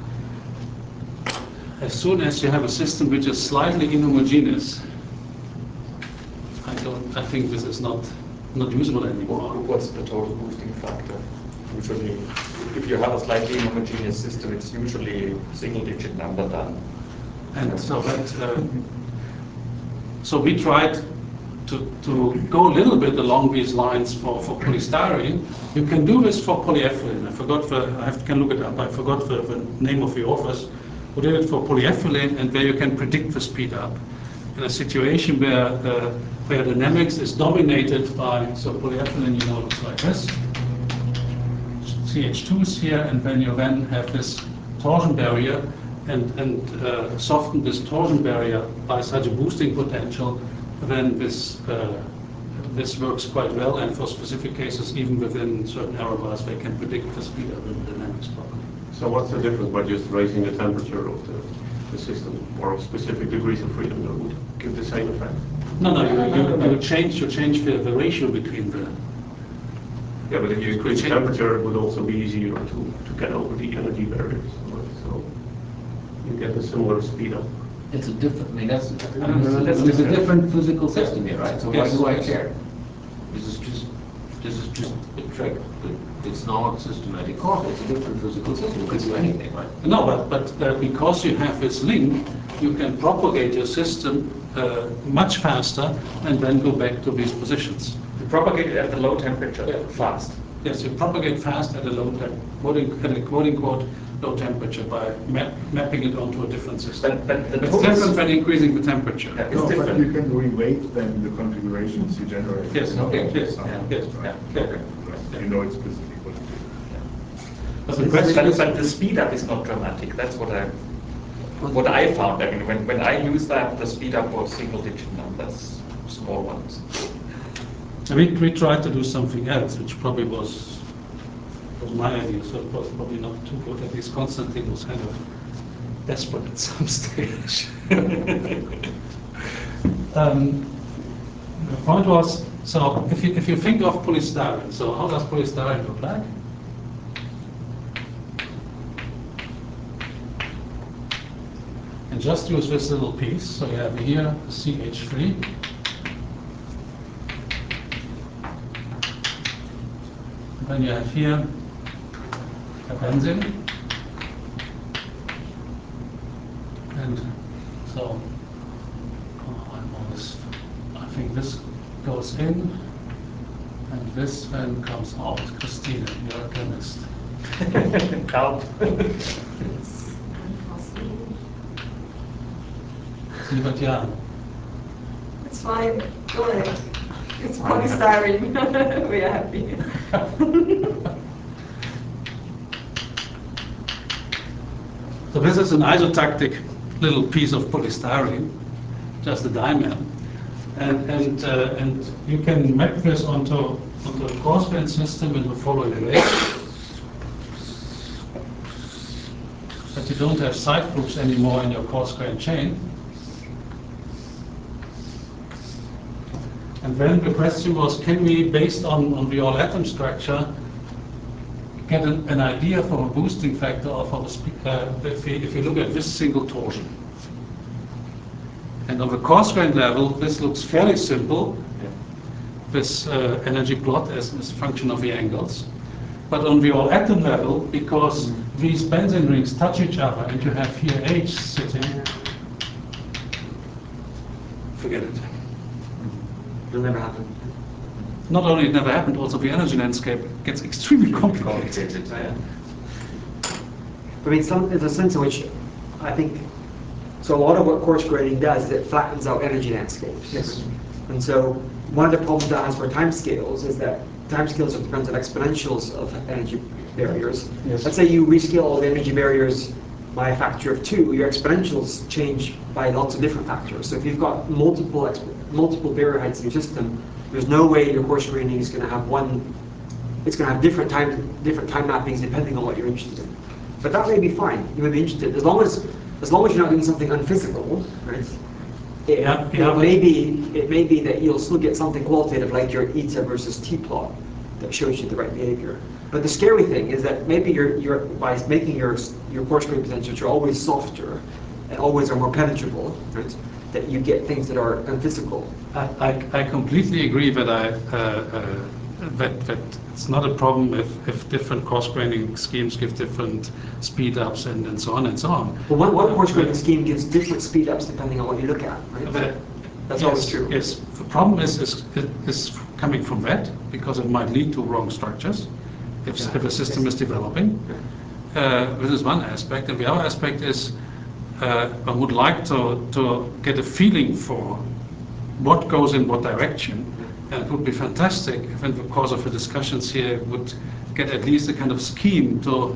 as soon as you have a system which is slightly inhomogeneous, I think this is not usable anymore. What's the total boosting factor? Usually, if you have a slightly inhomogeneous system, it's usually single-digit number then. And so that, so we tried to go a little bit along these lines for polystyrene. You can do this for polyethylene. I can look it up. I forgot the name of the authors who did it for polyethylene, and there you can predict the speed up in a situation where dynamics is dominated by, so polyethylene, looks like this. CH2s here, and when you then have this torsion barrier and soften this torsion barrier by such a boosting potential, then this works quite well, and for specific cases, even within certain error bars, they can predict the speed of the dynamics properly. So what's the difference by just raising the temperature of the system, or specific degrees of freedom that would give the same effect? No, you change the ratio between the. Yeah, but if you increase the temperature, it would also be easier to get over the energy barriers. So you get a similar speed up. It's a different, that's a different physical system here, right? So why do I care? This is just a trick. It's not systematic cost. It's a different physical system. It could do anything, right? No, but because you have this link, you can propagate your system much faster and then go back to these positions. You propagate it at the low temperature, fast. Yes, you propagate fast at a low temperature, quote unquote low temperature by mapping it onto a different system. But the it's different than increasing the temperature. Yeah, it's No, but different. you can reweight then the configurations you generate. Yes, Okay. yes, yes. You know explicitly what to do. But the question is, But the speed up is not dramatic. That's what I found. I mean, when I use that, the speed up was single-digit numbers, small ones. we tried to do something else, which probably was my idea, so it was probably not too good. At least Konstantin was kind of desperate at some stage. The point was, so if you think of polystyrene, so how does polystyrene look like? And just use this little piece. So you have here CH3. And then you have here a benzene. And so, I think this goes in, and this then comes out. Christine, you're a chemist. Count. Yeah. It's fine, go ahead. It's polystyrene, we are happy. So this is an isotactic little piece of polystyrene, just a dimer. And you can map this onto a coarse-grained system in the following way. But you don't have side groups anymore in your coarse-grained chain. And then the question was, can we, based on the all-atom structure, get an idea for a boosting factor or for the if you look at this single torsion? And on the coarse-grained level, this looks fairly simple, this energy plot as a function of the angles. But on the all-atom level, because these benzene rings touch each other and you have here H sitting, forget it. It'll never happen. Not only it never happened, also the energy landscape gets extremely complicated. I mean, there's a sense in which I think, so a lot of what coarse grading does is it flattens out energy landscapes. Yes. And so one of the problems that has for timescales is that timescales depend on exponentials of energy barriers. Yes. Let's say you rescale all the energy barriers by a factor of 2, your exponentials change by lots of different factors. So if you've got multiple barrier heights in your system, there's no way your coarse graining is going to have it's going to have different time mappings depending on what you're interested in. But that may be fine. You may be interested as long as you're not doing something unphysical, right? It may be that you'll still get something qualitative like your eta versus t plot that shows you the right behavior. But the scary thing is that maybe you're by making your coarse grain potentials, you're always softer and always are more penetrable, right? That you get things that are unphysical. I completely agree that that it's not a problem if different coarse-graining schemes give different speed ups and so on and so on. Well, one coarse graining scheme gives different speed ups depending on what you look at, right? That's always true. Yes, the problem is coming from that because it might lead to wrong structures if a system is developing. This is one aspect, and the other aspect is I would like to get a feeling for what goes in what direction. And it would be fantastic if in the course of the discussions here would get at least a kind of scheme to,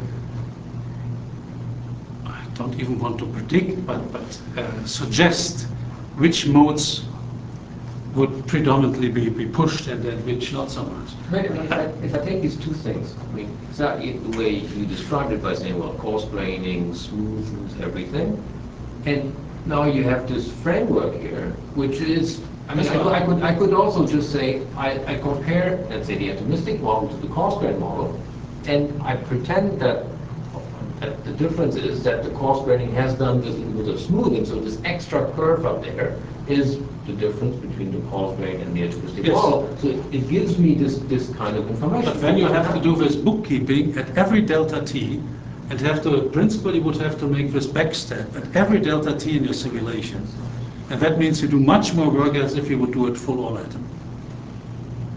I don't even want to predict, but suggest which modes would predominantly be pushed and which not so much. But if I take these two things, I mean, exactly the way you described it by saying, well, coarse graining smoothens everything, and now you have this framework here, which is, I mean, I could also just say, I compare, let's say, the atomistic model to the coarse grain model, and I pretend that the difference is that the coarse graining has done this little bit of smoothing, so this extra curve up there is the difference between the coarse grain and the atomistic model. So it gives me this kind of information. But then you have to do this bookkeeping at every delta t, and principally would have to make this backstep at every delta t in your simulation. And that means you do much more work as if you would do it full all atom.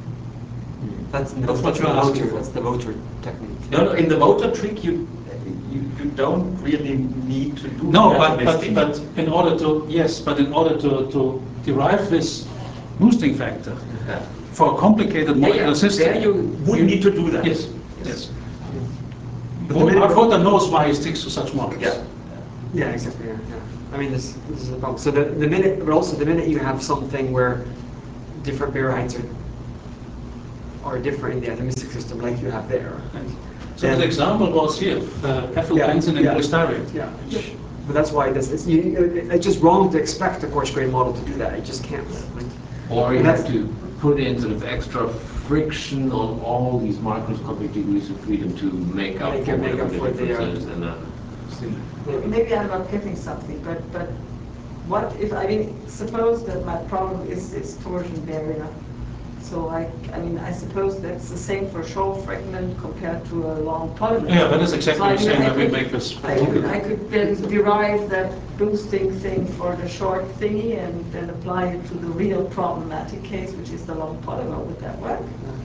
That's the voter technique. No, in the voter trick, you you don't really need to do No, that. but in order to, yes, but in order to derive this boosting factor for a complicated molecular system. There you would need to do that. Yes, yes. Hartwater knows why he sticks to such models. Yeah. Yeah, exactly. Yeah, yeah. I mean, this is the problem. So the minute, but also the minute you have something where different barrier heights are different in the atomistic system, like you have there. So the example was here, ethylbenzene and polystyrene. Yeah. But that's why it's just wrong to expect a coarse grain model to do that. It just can't. Right? Or you have to put in sort of extra friction on all these microscopic degrees of freedom to make up for whatever the differences and Maybe I'm not getting something, but what if, I mean, suppose that my problem is this torsion barrier. So I mean, I suppose that's the same for a short fragment compared to a long polymer. Yeah, that is exactly the same that we make this. I could derive that boosting thing for the short thingy and then apply it to the real problematic case, which is the long polymer. Would that work?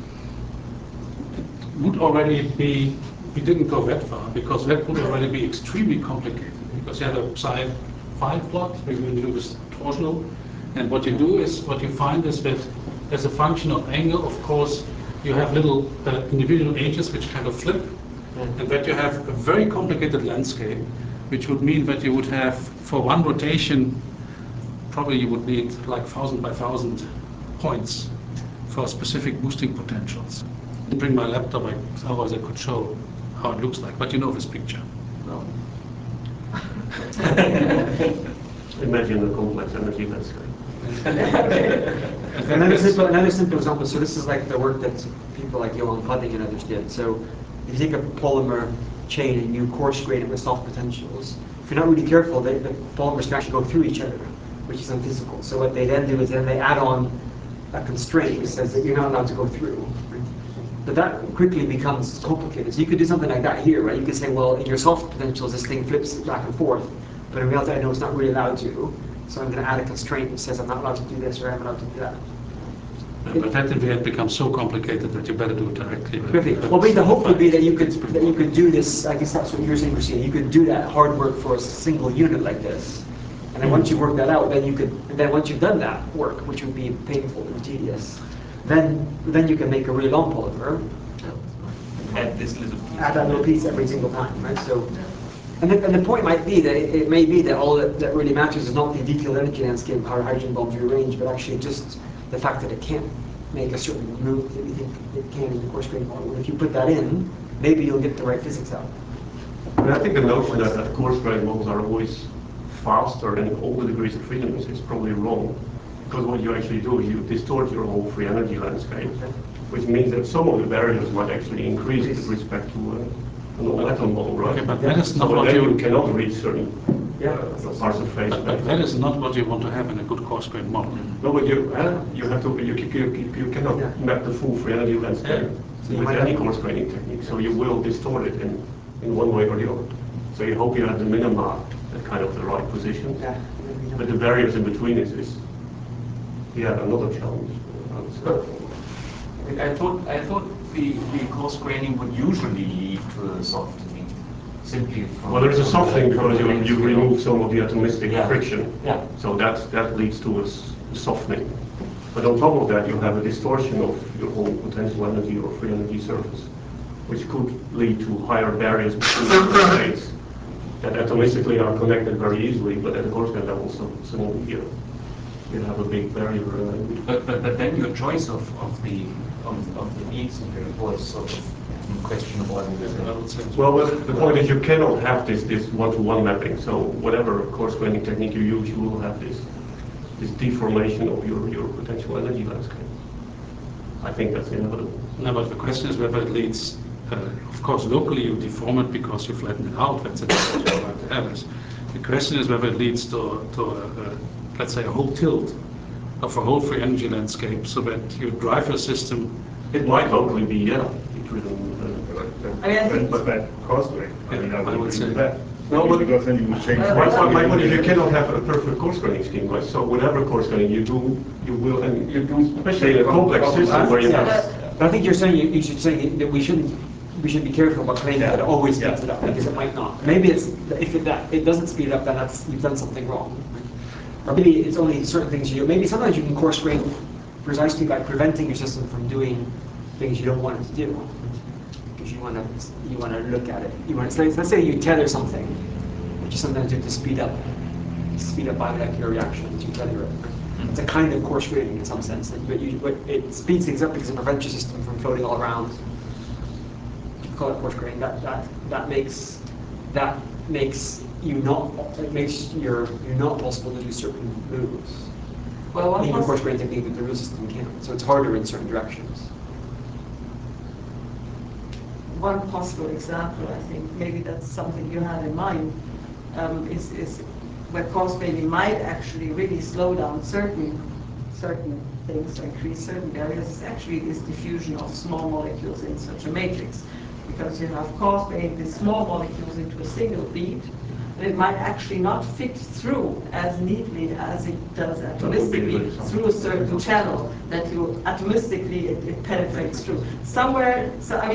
Would already be, we didn't go that far, because that would already be extremely complicated, because you have a psi 5 plot, where you do this torsional, and what you do is, what you find is that as a function of angle, of course, you have little individual edges which kind of flip, and that you have a very complicated landscape, which would mean that you would have, for one rotation, probably you would need like 1,000 by 1,000 points for specific boosting potentials. I didn't bring my laptop, otherwise I could show how it looks like, but you know this picture. No. Imagine a complex energy landscape. Another simple example. So this is like the work that people like Johan Pudding and others did. So if you take a polymer chain and you coarse grain it with soft potentials, if you're not really careful, the polymers can actually go through each other, which is unphysical. So what they then do is then they add on a constraint that says that you're not allowed to go through. Right? But that quickly becomes complicated. So you could do something like that here, right? You could say, well, in your soft potentials, this thing flips back and forth, but in reality, I know it's not really allowed to. So I'm going to add a constraint that says I'm not allowed to do this or I'm allowed to do that. But that in the end becomes so complicated that you better do it directly. Well, the hope would be that you could do this. I guess that's what you're saying, Christine. You could do that hard work for a single unit like this, and then once you work that out, then once you've done that work, which would be painful and tedious, then you can make a really long polymer. Add this little piece. Add that little piece every single time, right? So. And the point might be that it may be that all that really matters is not the detailed energy landscape of how hydrogen bombs rearrange, but actually just the fact that it can't make a certain move that we think it can in the coarse grain model. And if you put that in, maybe you'll get the right physics out. But I think the notion that coarse grain models are always faster than all the degrees of freedom is probably wrong. Because what you actually do is you distort your whole free energy landscape, which means that some of the barriers might actually increase with respect to an all-atom model, right? Okay, but that is not so what then you cannot reach certain parts of phase. But that is not what you want to have in a good coarse grain model. No, but you have to you cannot map the full free energy landscape with any coarse graining technique. So you will distort it in one way or the other. So you hope you have the minima at kind of the right position. But the barriers in between is another challenge. I thought the coarse graining would usually lead to a softening, simply from... Well, there's a softening because you remove some of the atomistic friction. Yeah. So that leads to a softening. But on top of that, you have a distortion of your whole potential energy or free energy surface, which could lead to higher barriers between the states that atomistically are connected very easily, but at the coarse grain level, suddenly you have a big barrier. But then your choice of the beads here was sort of questionable. Well, the point is you cannot have this one-to-one mapping. So whatever coarse graining technique you use, you will have this deformation of your potential energy landscape. I think that's inevitable. No, but the question is whether it leads. Of course, locally you deform it because you flatten it out. That's what you like to have. The question is whether it leads to let's say, a whole tilt of a whole free energy landscape, so that you drive your system. It might locally be, driven. I think but that cost rate. I would say that. No, but because then you would change. My point is you cannot have a perfect coarse graining scheme, right? So whatever coarse graining you do, you will, and you do, especially in a complex system where you have. I think you're saying you should say that we shouldn't we should be careful about claiming that it always speeds it up, because it might not. Maybe if it doesn't speed it up, then you've done something wrong. Or maybe it's only certain things you do. Maybe sometimes you can course grain precisely by preventing your system from doing things you don't want it to do, because you want to look at it. Let's say you tether something, which you sometimes do to speed up biomolecular reactions. You tether it. It's a kind of coarse grading in some sense, but it speeds things up because it prevents your system from floating all around. You call it coarse grading. That makes you're not possible to do certain moves. Well, even coarse grain technique with the real system can. So it's harder in certain directions. One possible example, I think, maybe that's something you had in mind, is where coarse graining might actually really slow down certain things, or increase certain barriers, is actually this diffusion of small molecules in such a matrix. Because you have coarse graining these small molecules into a single bead, and it might actually not fit through as neatly as it does atomistically through a certain channel that you atomistically it penetrates through. Somewhere,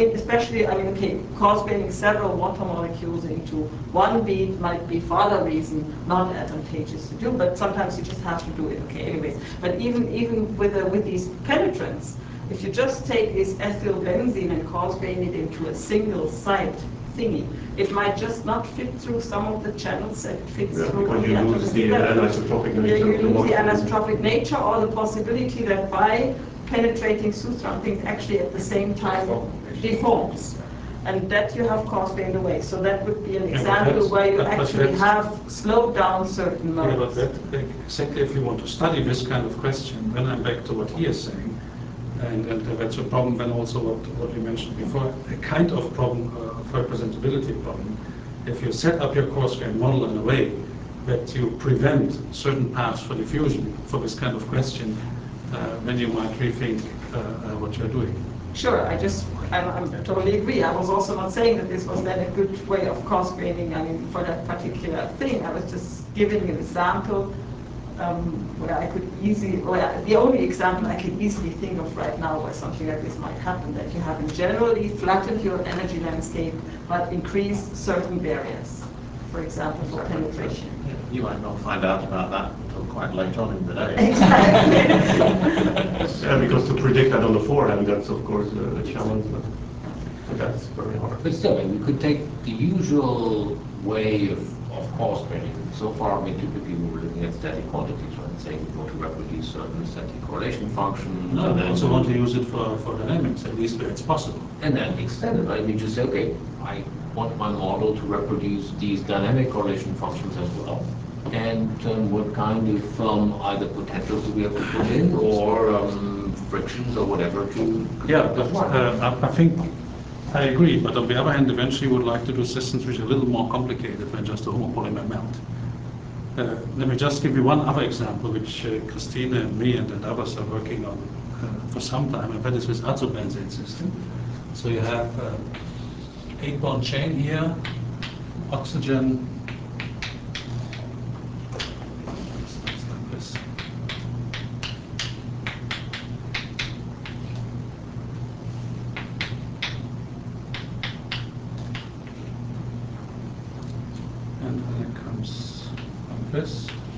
coarse graining several water molecules into one bead might be for other reason not advantageous to do, but sometimes you just have to do it. Anyways, but even with these penetrants, if you just take this ethylbenzene and coarse grain it into a single site thingy, it might just not fit through some of the channels that it fits through on the atomistic level. You lose the anisotropic nature, or the possibility that by penetrating through something actually at the same time deforms. And that you have coarse grained away. So that would be an example where you actually have slowed down certain modes. Yeah, but exactly if you want to study this kind of question, then I'm back to what he is saying. And that's a problem then also what you mentioned before, a kind of problem, of representability problem. If you set up your coarse grain model in a way that you prevent certain paths for diffusion for this kind of question, then you might rethink what you're doing. Sure, I totally agree. I was also not saying that this was then a good way of coarse graining, for that particular thing. I was just giving an example where I could the only example I can easily think of right now where something like this might happen, that you haven't generally flattened your energy landscape, but increased certain barriers, for example, for penetration. You might not find out about that until quite late on in the day. Exactly. Yeah, because to predict that on the forehand, that's of course a challenge, but that's very hard. But still, we could take the usual way of coarse graining. So far, typically we were looking at static quantities, right? Saying we want to reproduce certain static correlation functions. No, I also want to use it for dynamics, at least where it's possible. And then extend it, right? You just say, okay, I want my model to reproduce these dynamic correlation functions as well. And what kind of either potentials do we have to put in, or frictions or whatever to I think I agree, but on the other hand, eventually we would like to do systems which are a little more complicated than just a homopolymer melt. Let me just give you one other example, which Christine and me and others are working on for some time, and that is this azobenzene system. So you have 8-bond chain here, oxygen, like this. And then it comes like this.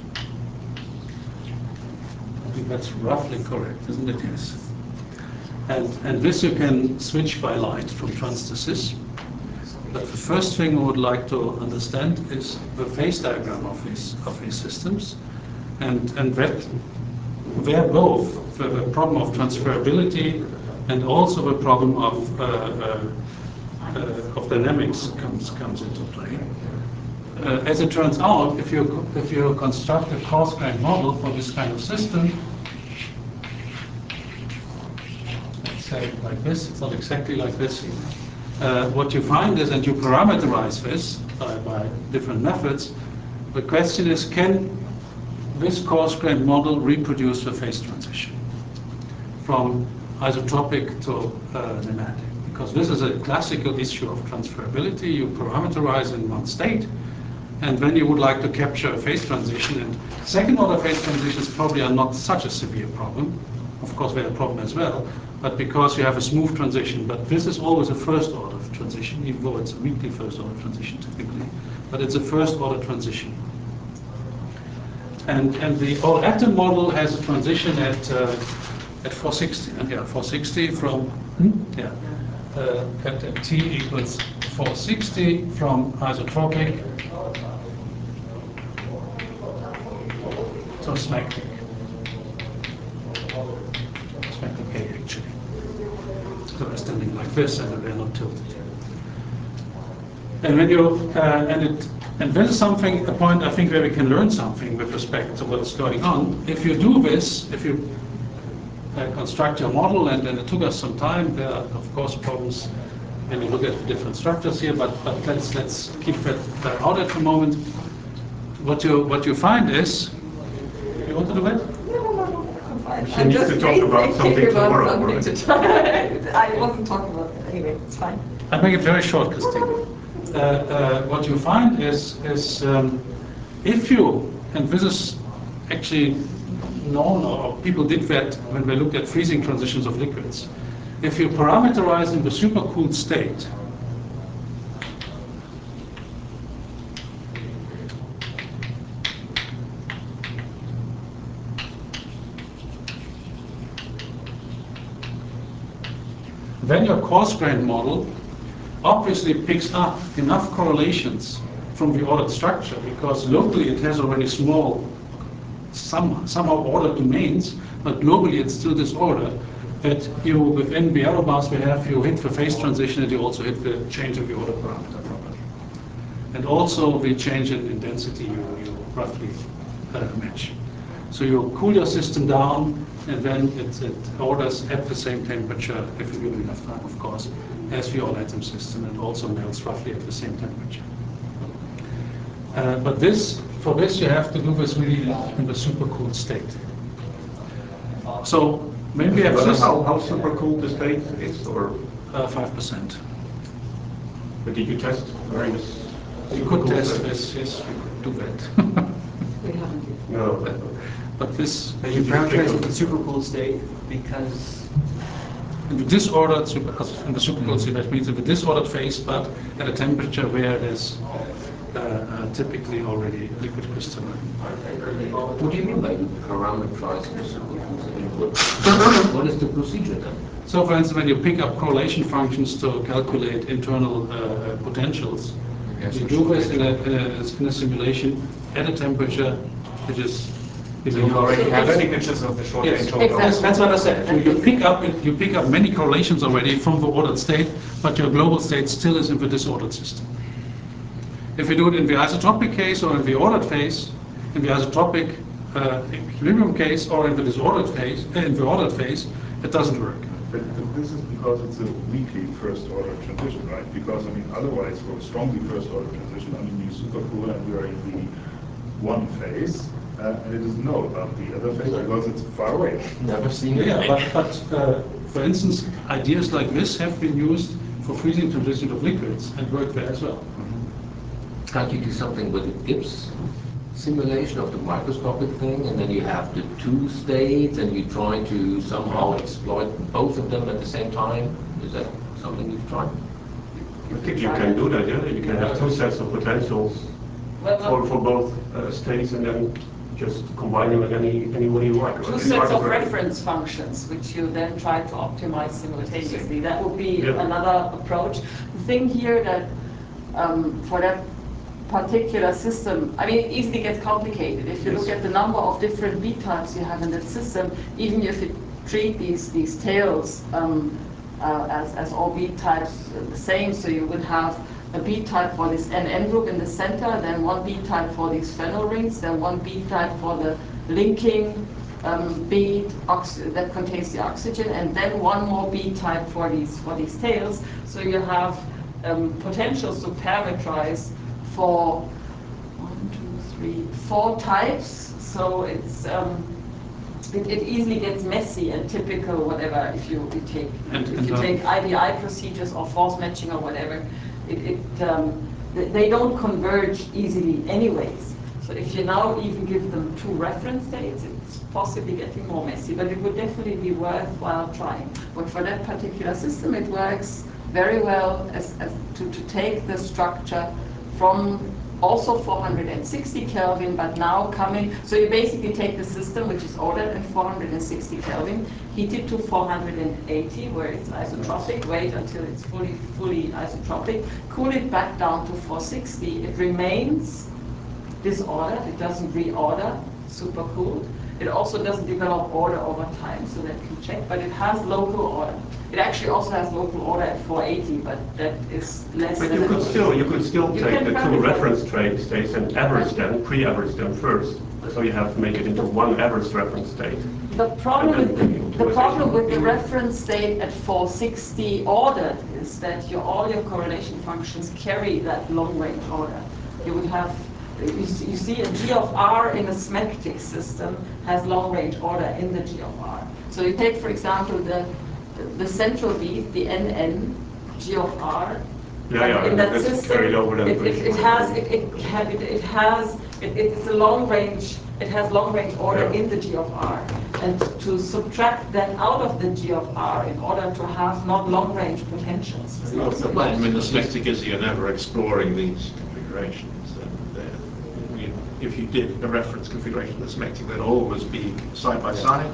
I think that's roughly correct, isn't it? Yes. And this you can switch by light from trans to cis. But the first thing we would like to understand is the phase diagram of these systems, and that they're both the problem of transferability and also the problem of dynamics comes into play. As it turns out, if you construct a coarse grain model for this kind of system, let's say like this, it's not exactly like this. What you find is, and you parameterize this by different methods, the question is, can this coarse grain model reproduce the phase transition from isotropic to nematic? Because this is a classical issue of transferability. You parameterize in one state, and then you would like to capture a phase transition. And second order phase transitions probably are not such a severe problem. Of course, they're a problem as well, but because you have a smooth transition. But this is always a first order transition, even though it's a weakly first order transition typically. But it's a first order transition. And the all atom model has a transition at 460. And yeah, 460 from at T equals 460 from isotropic to smectic. Smectic A actually. So they're standing like this and they're not tilted. And when you and this is something, a point I think where we can learn something with respect to what's going on. If you do this, if you construct your model, and it took us some time, there are of course problems when you look at the different structures here, but let's keep that out at the moment. What you find is, you want to do it? She needs to talk about something tomorrow. I wasn't talking about that. Anyway, it's fine. I'll make it very short, Christine. What you find is if you, and this is actually known, or people did that when they looked at freezing transitions of liquids, if you parameterize in the supercooled state, then your coarse-grained model obviously picks up enough correlations from the ordered structure, because locally it has already small, somehow ordered domains, but globally it's still disordered, that you, within the error bars we have, you hit the phase transition and you also hit the change of the order parameter property. And also the change in density you roughly match. So you cool your system down, and then it orders at the same temperature, if you give it enough time, of course, as the all-atom system, and also melts roughly at the same temperature. But for this you have to do this really in the supercooled state. So when we have how supercooled the state is, or 5%. But did you test various? You could test this, yes, you could do that. We haven't. No. But this... And you parameterize in the supercooled state because... In the disordered in the supercooled state, that means in the disordered phase, but at a temperature where it is typically already liquid crystalline. What do you mean by parameterizing the supercooled input? What is the procedure then? So, for instance, when you pick up correlation functions to calculate internal potentials, you do this in a simulation at a temperature which is... You already have signatures of the short Yes, intro. exactly. That's what I said. You pick up many correlations already from the ordered state, but your global state still is in the disordered system. If you do it in the isotropic case or in the ordered phase, in the isotropic equilibrium case or in the disordered phase, it doesn't work. But this is because it's a weakly first-order transition, right? Because, I mean, otherwise, for a strongly first-order transition, I mean, you supercool and you are in the one phase, and it doesn't know about the other phase because it's far away. Never seen it. Yeah, but for instance, ideas like this have been used for freezing transition of liquids and work there as well. Can't you do something with the Gibbs simulation of the microscopic thing, and then you have the two states, and you try to somehow exploit both of them at the same time? Is that something you've tried? I think you can do that, yeah. You can have two sets of potentials for both states, and then just combine them in any way you like. Two sets of reference functions, which you then try to optimize simultaneously. That would be another approach. The thing here that for that particular system, I mean, it easily gets complicated. If you look at the number of different B types you have in that system, even if you treat these tails as all B types the same, so you would have a B type for this NN group in the center, then one B type for these phenyl rings, then one B type for the linking bead that contains the oxygen, and then one more B type for these tails. So you have potentials to parameterize for 4 types. So it's it easily gets messy and typical, whatever. If you take IBI procedures or force matching or whatever, they don't converge easily anyways. So if you now even give them 2 reference states, it's possibly getting more messy, but it would definitely be worthwhile trying. But for that particular system, it works very well as to take the structure from also 460 Kelvin, but now coming, so you basically take the system which is ordered at 460 Kelvin, heat it to 480 where it's isotropic, wait until it's fully isotropic, cool it back down to 460, it remains disordered, it doesn't reorder, supercooled. It also doesn't develop order over time, so that can check, but it has local order. It actually also has local order at 480, but that is less But than you could still You take can the 2 parameterize. reference states and average them, pre-average them first. So you have to make it into 1 average reference state. The problem And then with the problem with the reference state at 460 ordered is that all your correlation functions carry that long range order. You would have you see a G of R in a symmetric system has long range order in the G of R. So you take, for example, the central beat, the NN G of R. In that system, it's a long range. It has long range order in the G of R, and to subtract that out of the G of R in order to have not long range potentials. It's not so I mean, the much. Smectic is you're never exploring these configurations. If you did a reference configuration of the Smectic, they'd always be side by side.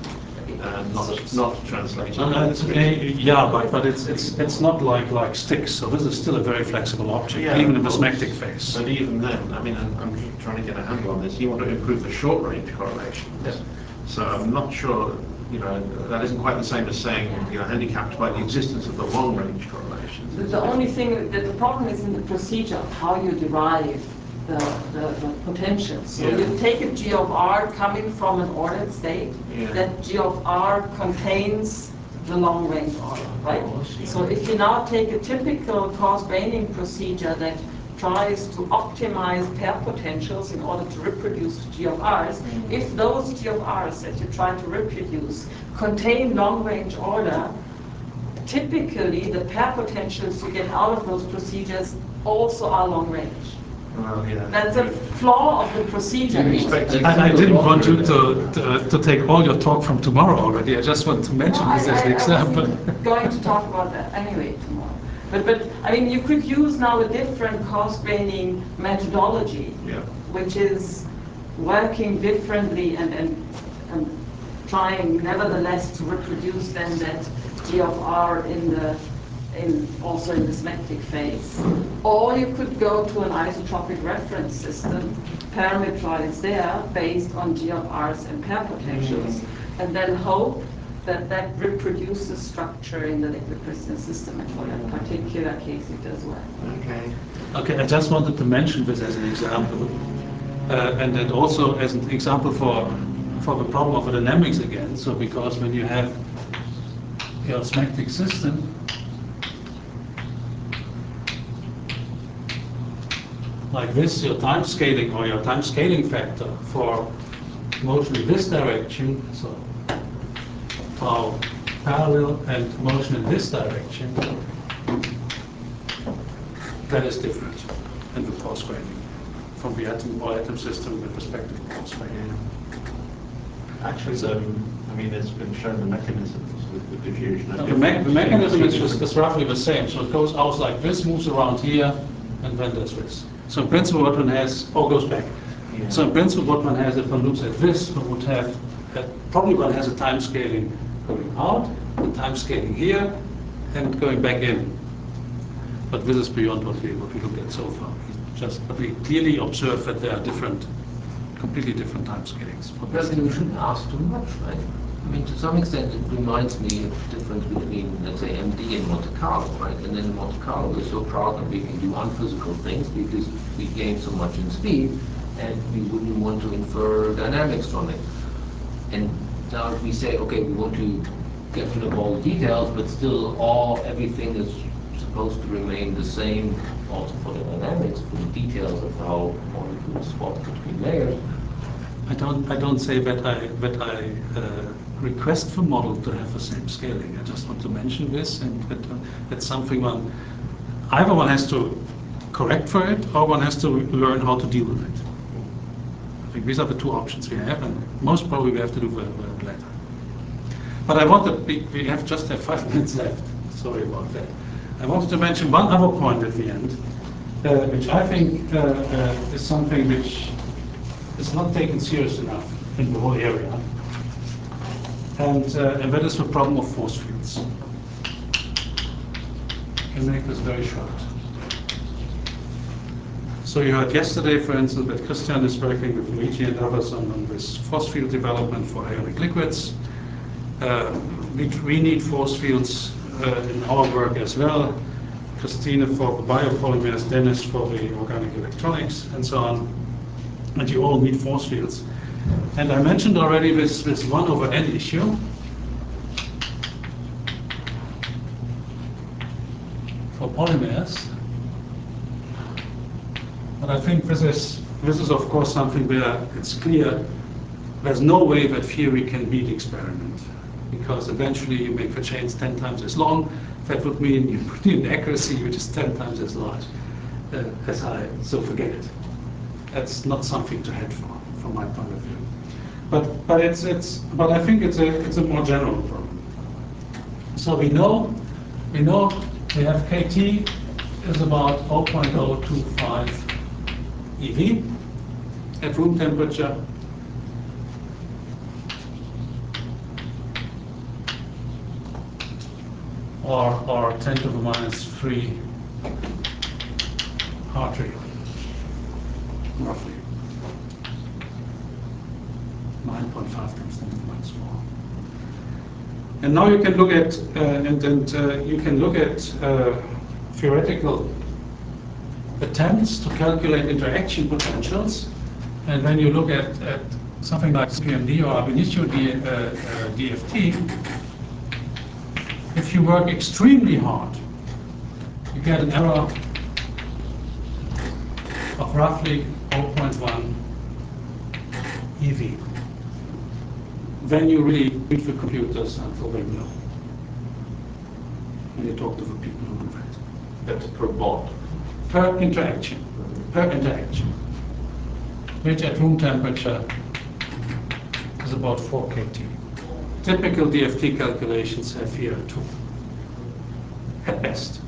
Not translated. Yeah, but it's not like sticks. So this is still a very flexible object, even in the Smectic phase. But even then, I mean, I'm trying to get a handle on this. You want to improve the short range correlations. Yes. So I'm not sure. That isn't quite the same as saying you're handicapped by the existence of the long range correlations. The only thing that the problem is in the procedure of how you derive the potentials. So you take a G of R coming from an ordered state, that G of R contains the long range order, right? So if you now take a typical Gauss-Graining procedure that tries to optimize pair potentials in order to reproduce the G of R's, if those G of R's that you try to reproduce contain long range order, typically the pair potentials you get out of those procedures also are long range. Well, yeah. That's a flaw of the procedure. And I didn't want you to take all your talk from tomorrow already. I just want to mention this as an example. I wasn't going to talk about that anyway tomorrow. But I mean, you could use now a different Gauss-Graining methodology, which is working differently and trying nevertheless to reproduce then that G of R also in the Smectic phase. Or you could go to an isotropic reference system, parameterize there based on G of R's and pair potentials, and then hope that reproduces structure in the liquid crystalline system, and for that particular case it does well. Okay, I just wanted to mention this as an example, and then also as an example for the problem of dynamics again. So because when you have your Smectic system, like this, your time scaling or your time scaling factor for motion in this direction, so tau parallel and motion in this direction, that is different in the Gauss-Graining from the atom or atom system with respect to Gauss-Graining. Actually, I mean, it's been shown the mechanisms with the diffusion. The mechanism is roughly the same. So it goes out like this, moves around here, and then does this. So in principle, what one has, goes back. Yeah. So in principle, what one has, if one looks at this, one would have, probably one has a time scaling going out, and time scaling here, and going back in. But this is beyond what we looked at so far. But we clearly observe that there are completely different time scalings. Well, you shouldn't ask too much, right? I mean, to some extent, it reminds me of the difference between, let's say, MD and Monte Carlo, right? And then in Monte Carlo, we're so proud that we can do unphysical things because we gain so much in speed, and we wouldn't want to infer dynamics from it. And now if we say, okay, we want to get rid of all the details, but still everything is supposed to remain the same, also for the dynamics, for the details of how molecules swap between layers. I don't say that I request the model to have the same scaling. I just want to mention this, and that's something either one has to correct for it, or one has to learn how to deal with it. think these are the two options we have, and most probably we have to do the latter. But I wanted, we just have 5 minutes left. Sorry about that. I wanted to mention one other point at the end, which I think is something which is not taken serious enough in the whole area, and that is the problem of force fields. I can make this very short. So you heard yesterday, for instance, that Christian is working with Luigi and others on this force field development for ionic liquids. We need force fields in our work as well. Christine for the biopolymers, Dennis for the organic electronics, and so on. And you all need force fields. And I mentioned already this 1/n issue. For polymers. But I think this is of course something where it's clear there's no way that theory can beat experiment, because eventually you make the chains 10 times as long. That would mean you put in accuracy which is 10 times as large, as high. So forget it. That's not something to head for, from my point of view. But I think it's a more general problem. So we know we have KT is about 0.025 EV at room temperature. Or 10 to the minus 3 Hartree, roughly. 9.5 times 10 to the minus 4. And now you can look at theoretical attempts to calculate interaction potentials, and when you look at something like CPMD or ab initio DFT, if you work extremely hard, you get an error of roughly 0.1 EV. Then you really read the computers until they know. And you talk to the people who do that. That's per bond. Per interaction. Which at room temperature is about 4 kT. Typical DFT calculations have here 2, at best.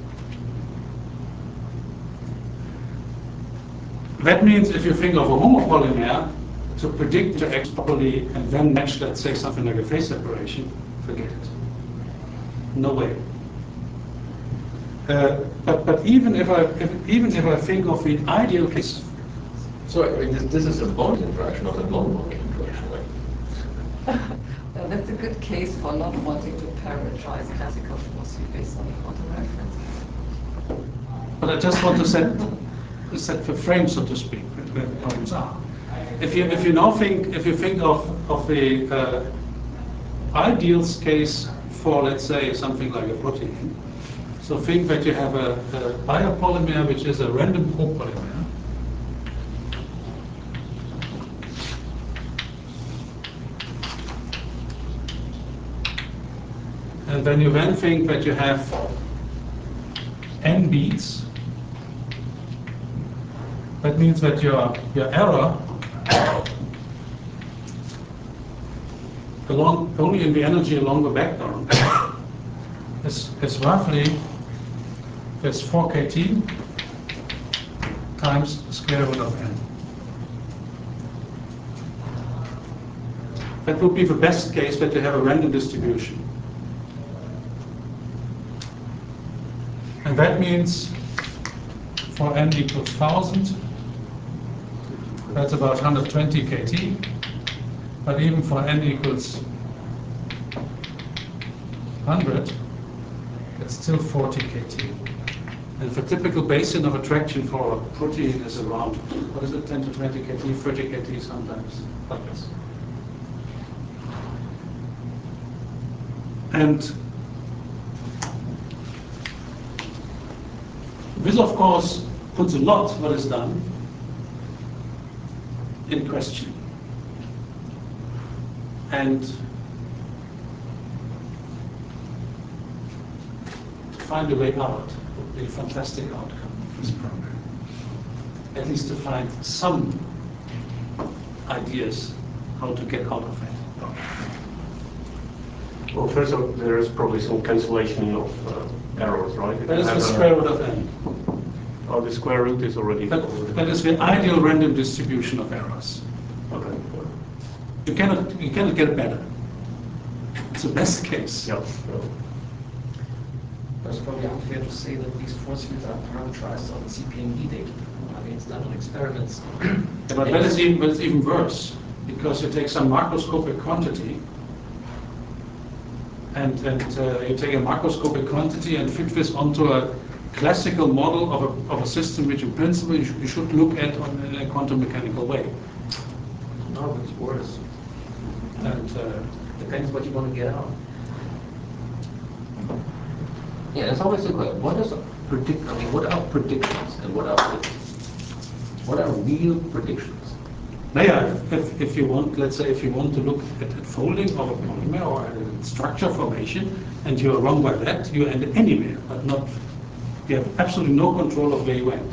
That means if you think of a homopolymer, to predict interaction properly and then match, let's say, something like a phase separation, forget it. No way. But even if I think of the ideal case. So I mean, this is a bond interaction, not a non-bond interaction, right? Well, that's a good case for not wanting to parameterize classical force field based on the quantum reference. But I just want to set the frame, so to speak, where the problems are. If you think of the ideal case for, let's say, something like a protein, so think that you have a biopolymer which is a random copolymer. And then you think that you have n beats. That means that your error only in the energy along the background is roughly 4 kT times the square root of n. That would be the best case, that you have a random distribution. And that means for n equals 1000, that's about 120 kT. But even for n equals 100, it's still 40 kT. And the typical basin of attraction for a protein is around, what is it, 10 to 20 kT, 30 kT sometimes, like this. And this, of course, puts a lot what is done in question. And to find a way out would be a fantastic outcome of this program. At least to find some ideas how to get out of it. Well, first of all, there is probably some cancellation of errors, right? That is the square root of n. Oh, the square root is already... That is the ideal random distribution of errors. Okay. You cannot get better. It's the best case. Yeah. But it's probably unfair to say that these force fields are parameterized on the CPMD data. I mean, it's done on experiments. But that is even worse, because you take some macroscopic quantity, and you take a macroscopic quantity and fit this onto a classical model of a system which in principle you should look at in a quantum mechanical way. No, it's worse. And depends what you want to get out. Yeah, that's always the question. What is predict? I mean, what are predictions and what are real predictions? yeah, if you want, let's say, if you want to look at folding of a polymer or at structure formation, and you are wrong by that, you end anywhere, but not. You have absolutely no control of where you end.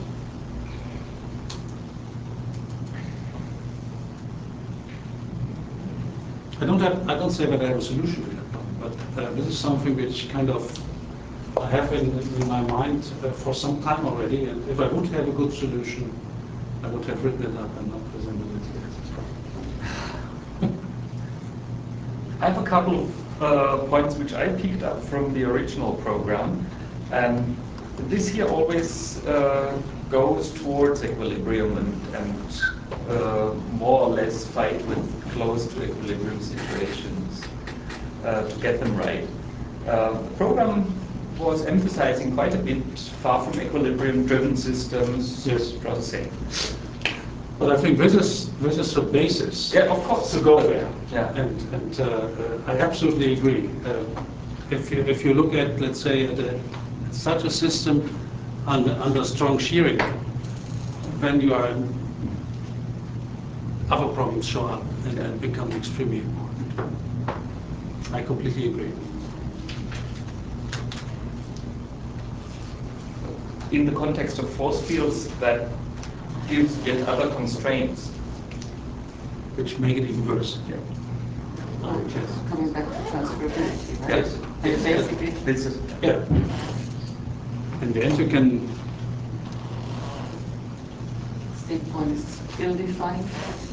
I don't say that I have a solution to that problem, but this is something which kind of I have in my mind for some time already, and if I would have a good solution, I would have written it up and not presented it here. I have a couple of points which I picked up from the original program, and this here always goes towards equilibrium and more or less fight with close to equilibrium situations to get them right. The program was emphasizing quite a bit far from equilibrium driven systems, Yes. processing. But I think this is the basis. Yeah, of course. To go there. Yeah. And I absolutely agree. If you look at, let's say, at such a system under strong shearing, then you are other problems show up and become extremely important. I completely agree. In the context of force fields, that gives yet other constraints. Which make it even worse. Yeah. Coming back to transferability, right? Yes. And basically, This is Yeah. In the end, you can. state point is ill-defined,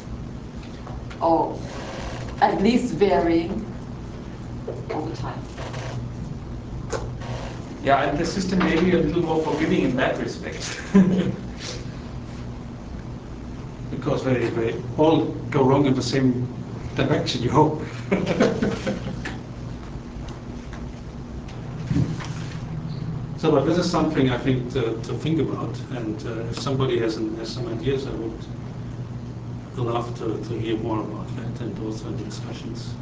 or at least varying over time. Yeah, and the system may be a little more forgiving in that respect. Because they all go wrong in the same direction, you hope. So, but this is something I think to think about, and if somebody has some ideas, I would love to hear more about that and also in discussions.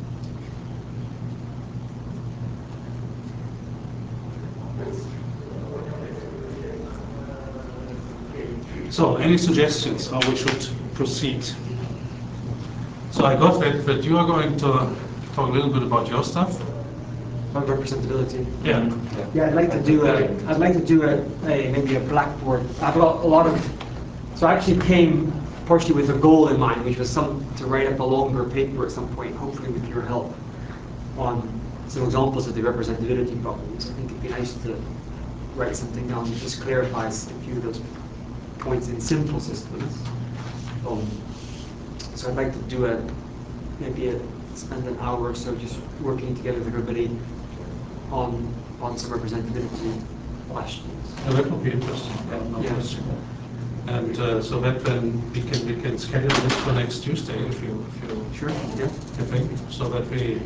So, any suggestions how we should proceed? So I got that you are going to talk a little bit about your stuff. About representability. Yeah. Yeah, I'd like to do maybe a Blackboard. I've got a lot of. So I actually came partially with a goal in mind, which was to write up a longer paper at some point, hopefully with your help, on some examples of the representability problems. I think it'd be nice to write something down that just clarifies a few of those points in simple systems. So I'd like to do spend an hour or so just working together with everybody on some representability questions. Yeah, that would be interesting. Yeah, no question. And so that then we can schedule this for next Tuesday if you Sure. Yeah. you think, so that we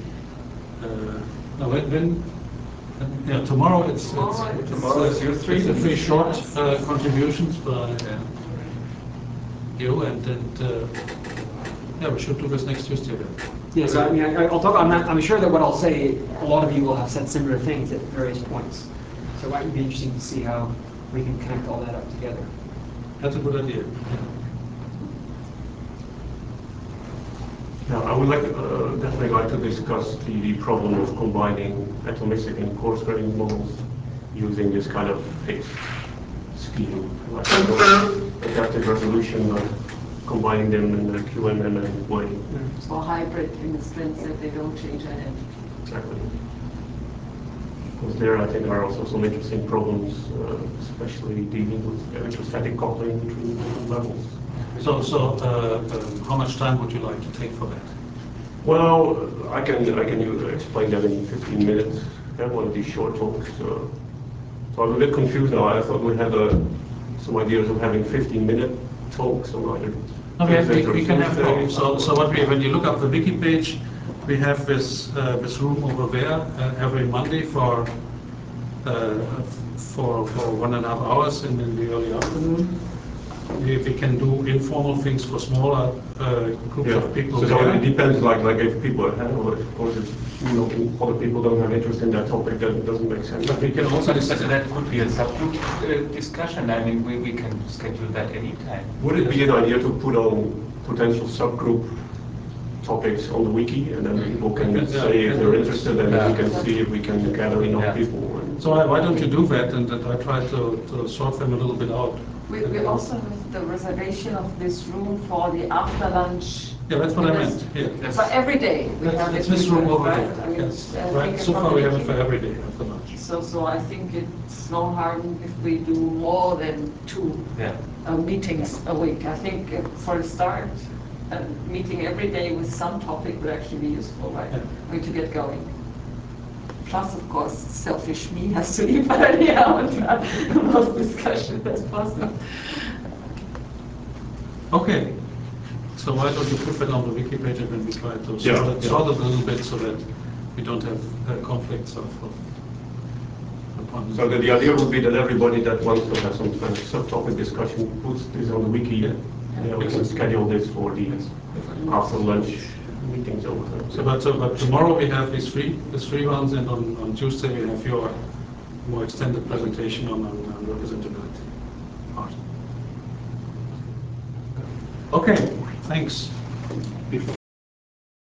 tomorrow Tomorrow is your three. it's a three short contributions by you and yeah, we should do this next Tuesday then. Yeah, so I mean, I'll talk. I'm sure that what I'll say, a lot of you will have said similar things at various points. So it might be interesting to see how we can connect all that up together. That's a good idea. Yeah, I would definitely like to discuss the problem of combining atomic and coarse grained models using this kind of fixed scheme, like adaptive resolution. combining them in a QMMM way. So hybrid in the sense that they don't change identity. Exactly. Because there, I think, are also some interesting problems, especially dealing with electrostatic coupling between different levels. So, how much time would you like to take for that? Well, I can explain that in 15 minutes. I have one of these short talks. So I'm a bit confused now. I thought we had some ideas of having 15-minute talks on either. We can have talks. So when you look up the wiki page, we have this room over there every Monday for 1.5 hours in the early afternoon. We can do informal things for smaller groups of people. So it depends, like if people have, or if other people don't have interest in that topic, then it doesn't make sense. But we can also discuss that could be a subgroup discussion. I mean, we can schedule that anytime. Would it be an idea to put on potential subgroup topics on the wiki, and then people can say if they're interested, and then we can see if we can gather enough people? So why don't you do that, and I try to sort them a little bit out. We also have the reservation of this room for the after lunch. Yeah, that's what I meant. Yeah. So every day we have It's this room over right? there. I mean, Yes. Right. So far we have it for every day after lunch. So I think it's no harm if we do more than 2 meetings a week. I think for a start, a meeting every day with some topic would actually be useful, right? Yeah. To get going. Plus, of course, selfish me has to leave earlier and have the most discussion as possible. Okay. So why don't you put that on the wiki page, and then we try to sort it a little bit so that we don't have conflicts of appointments. So the idea would be that everybody that wants to have some kind of subtopic discussion puts this on the wiki. Yeah, we can schedule this for the after lunch meetings over there. So, but tomorrow we have these three ones, and on Tuesday we have your more extended presentation on representability part. Okay, thanks.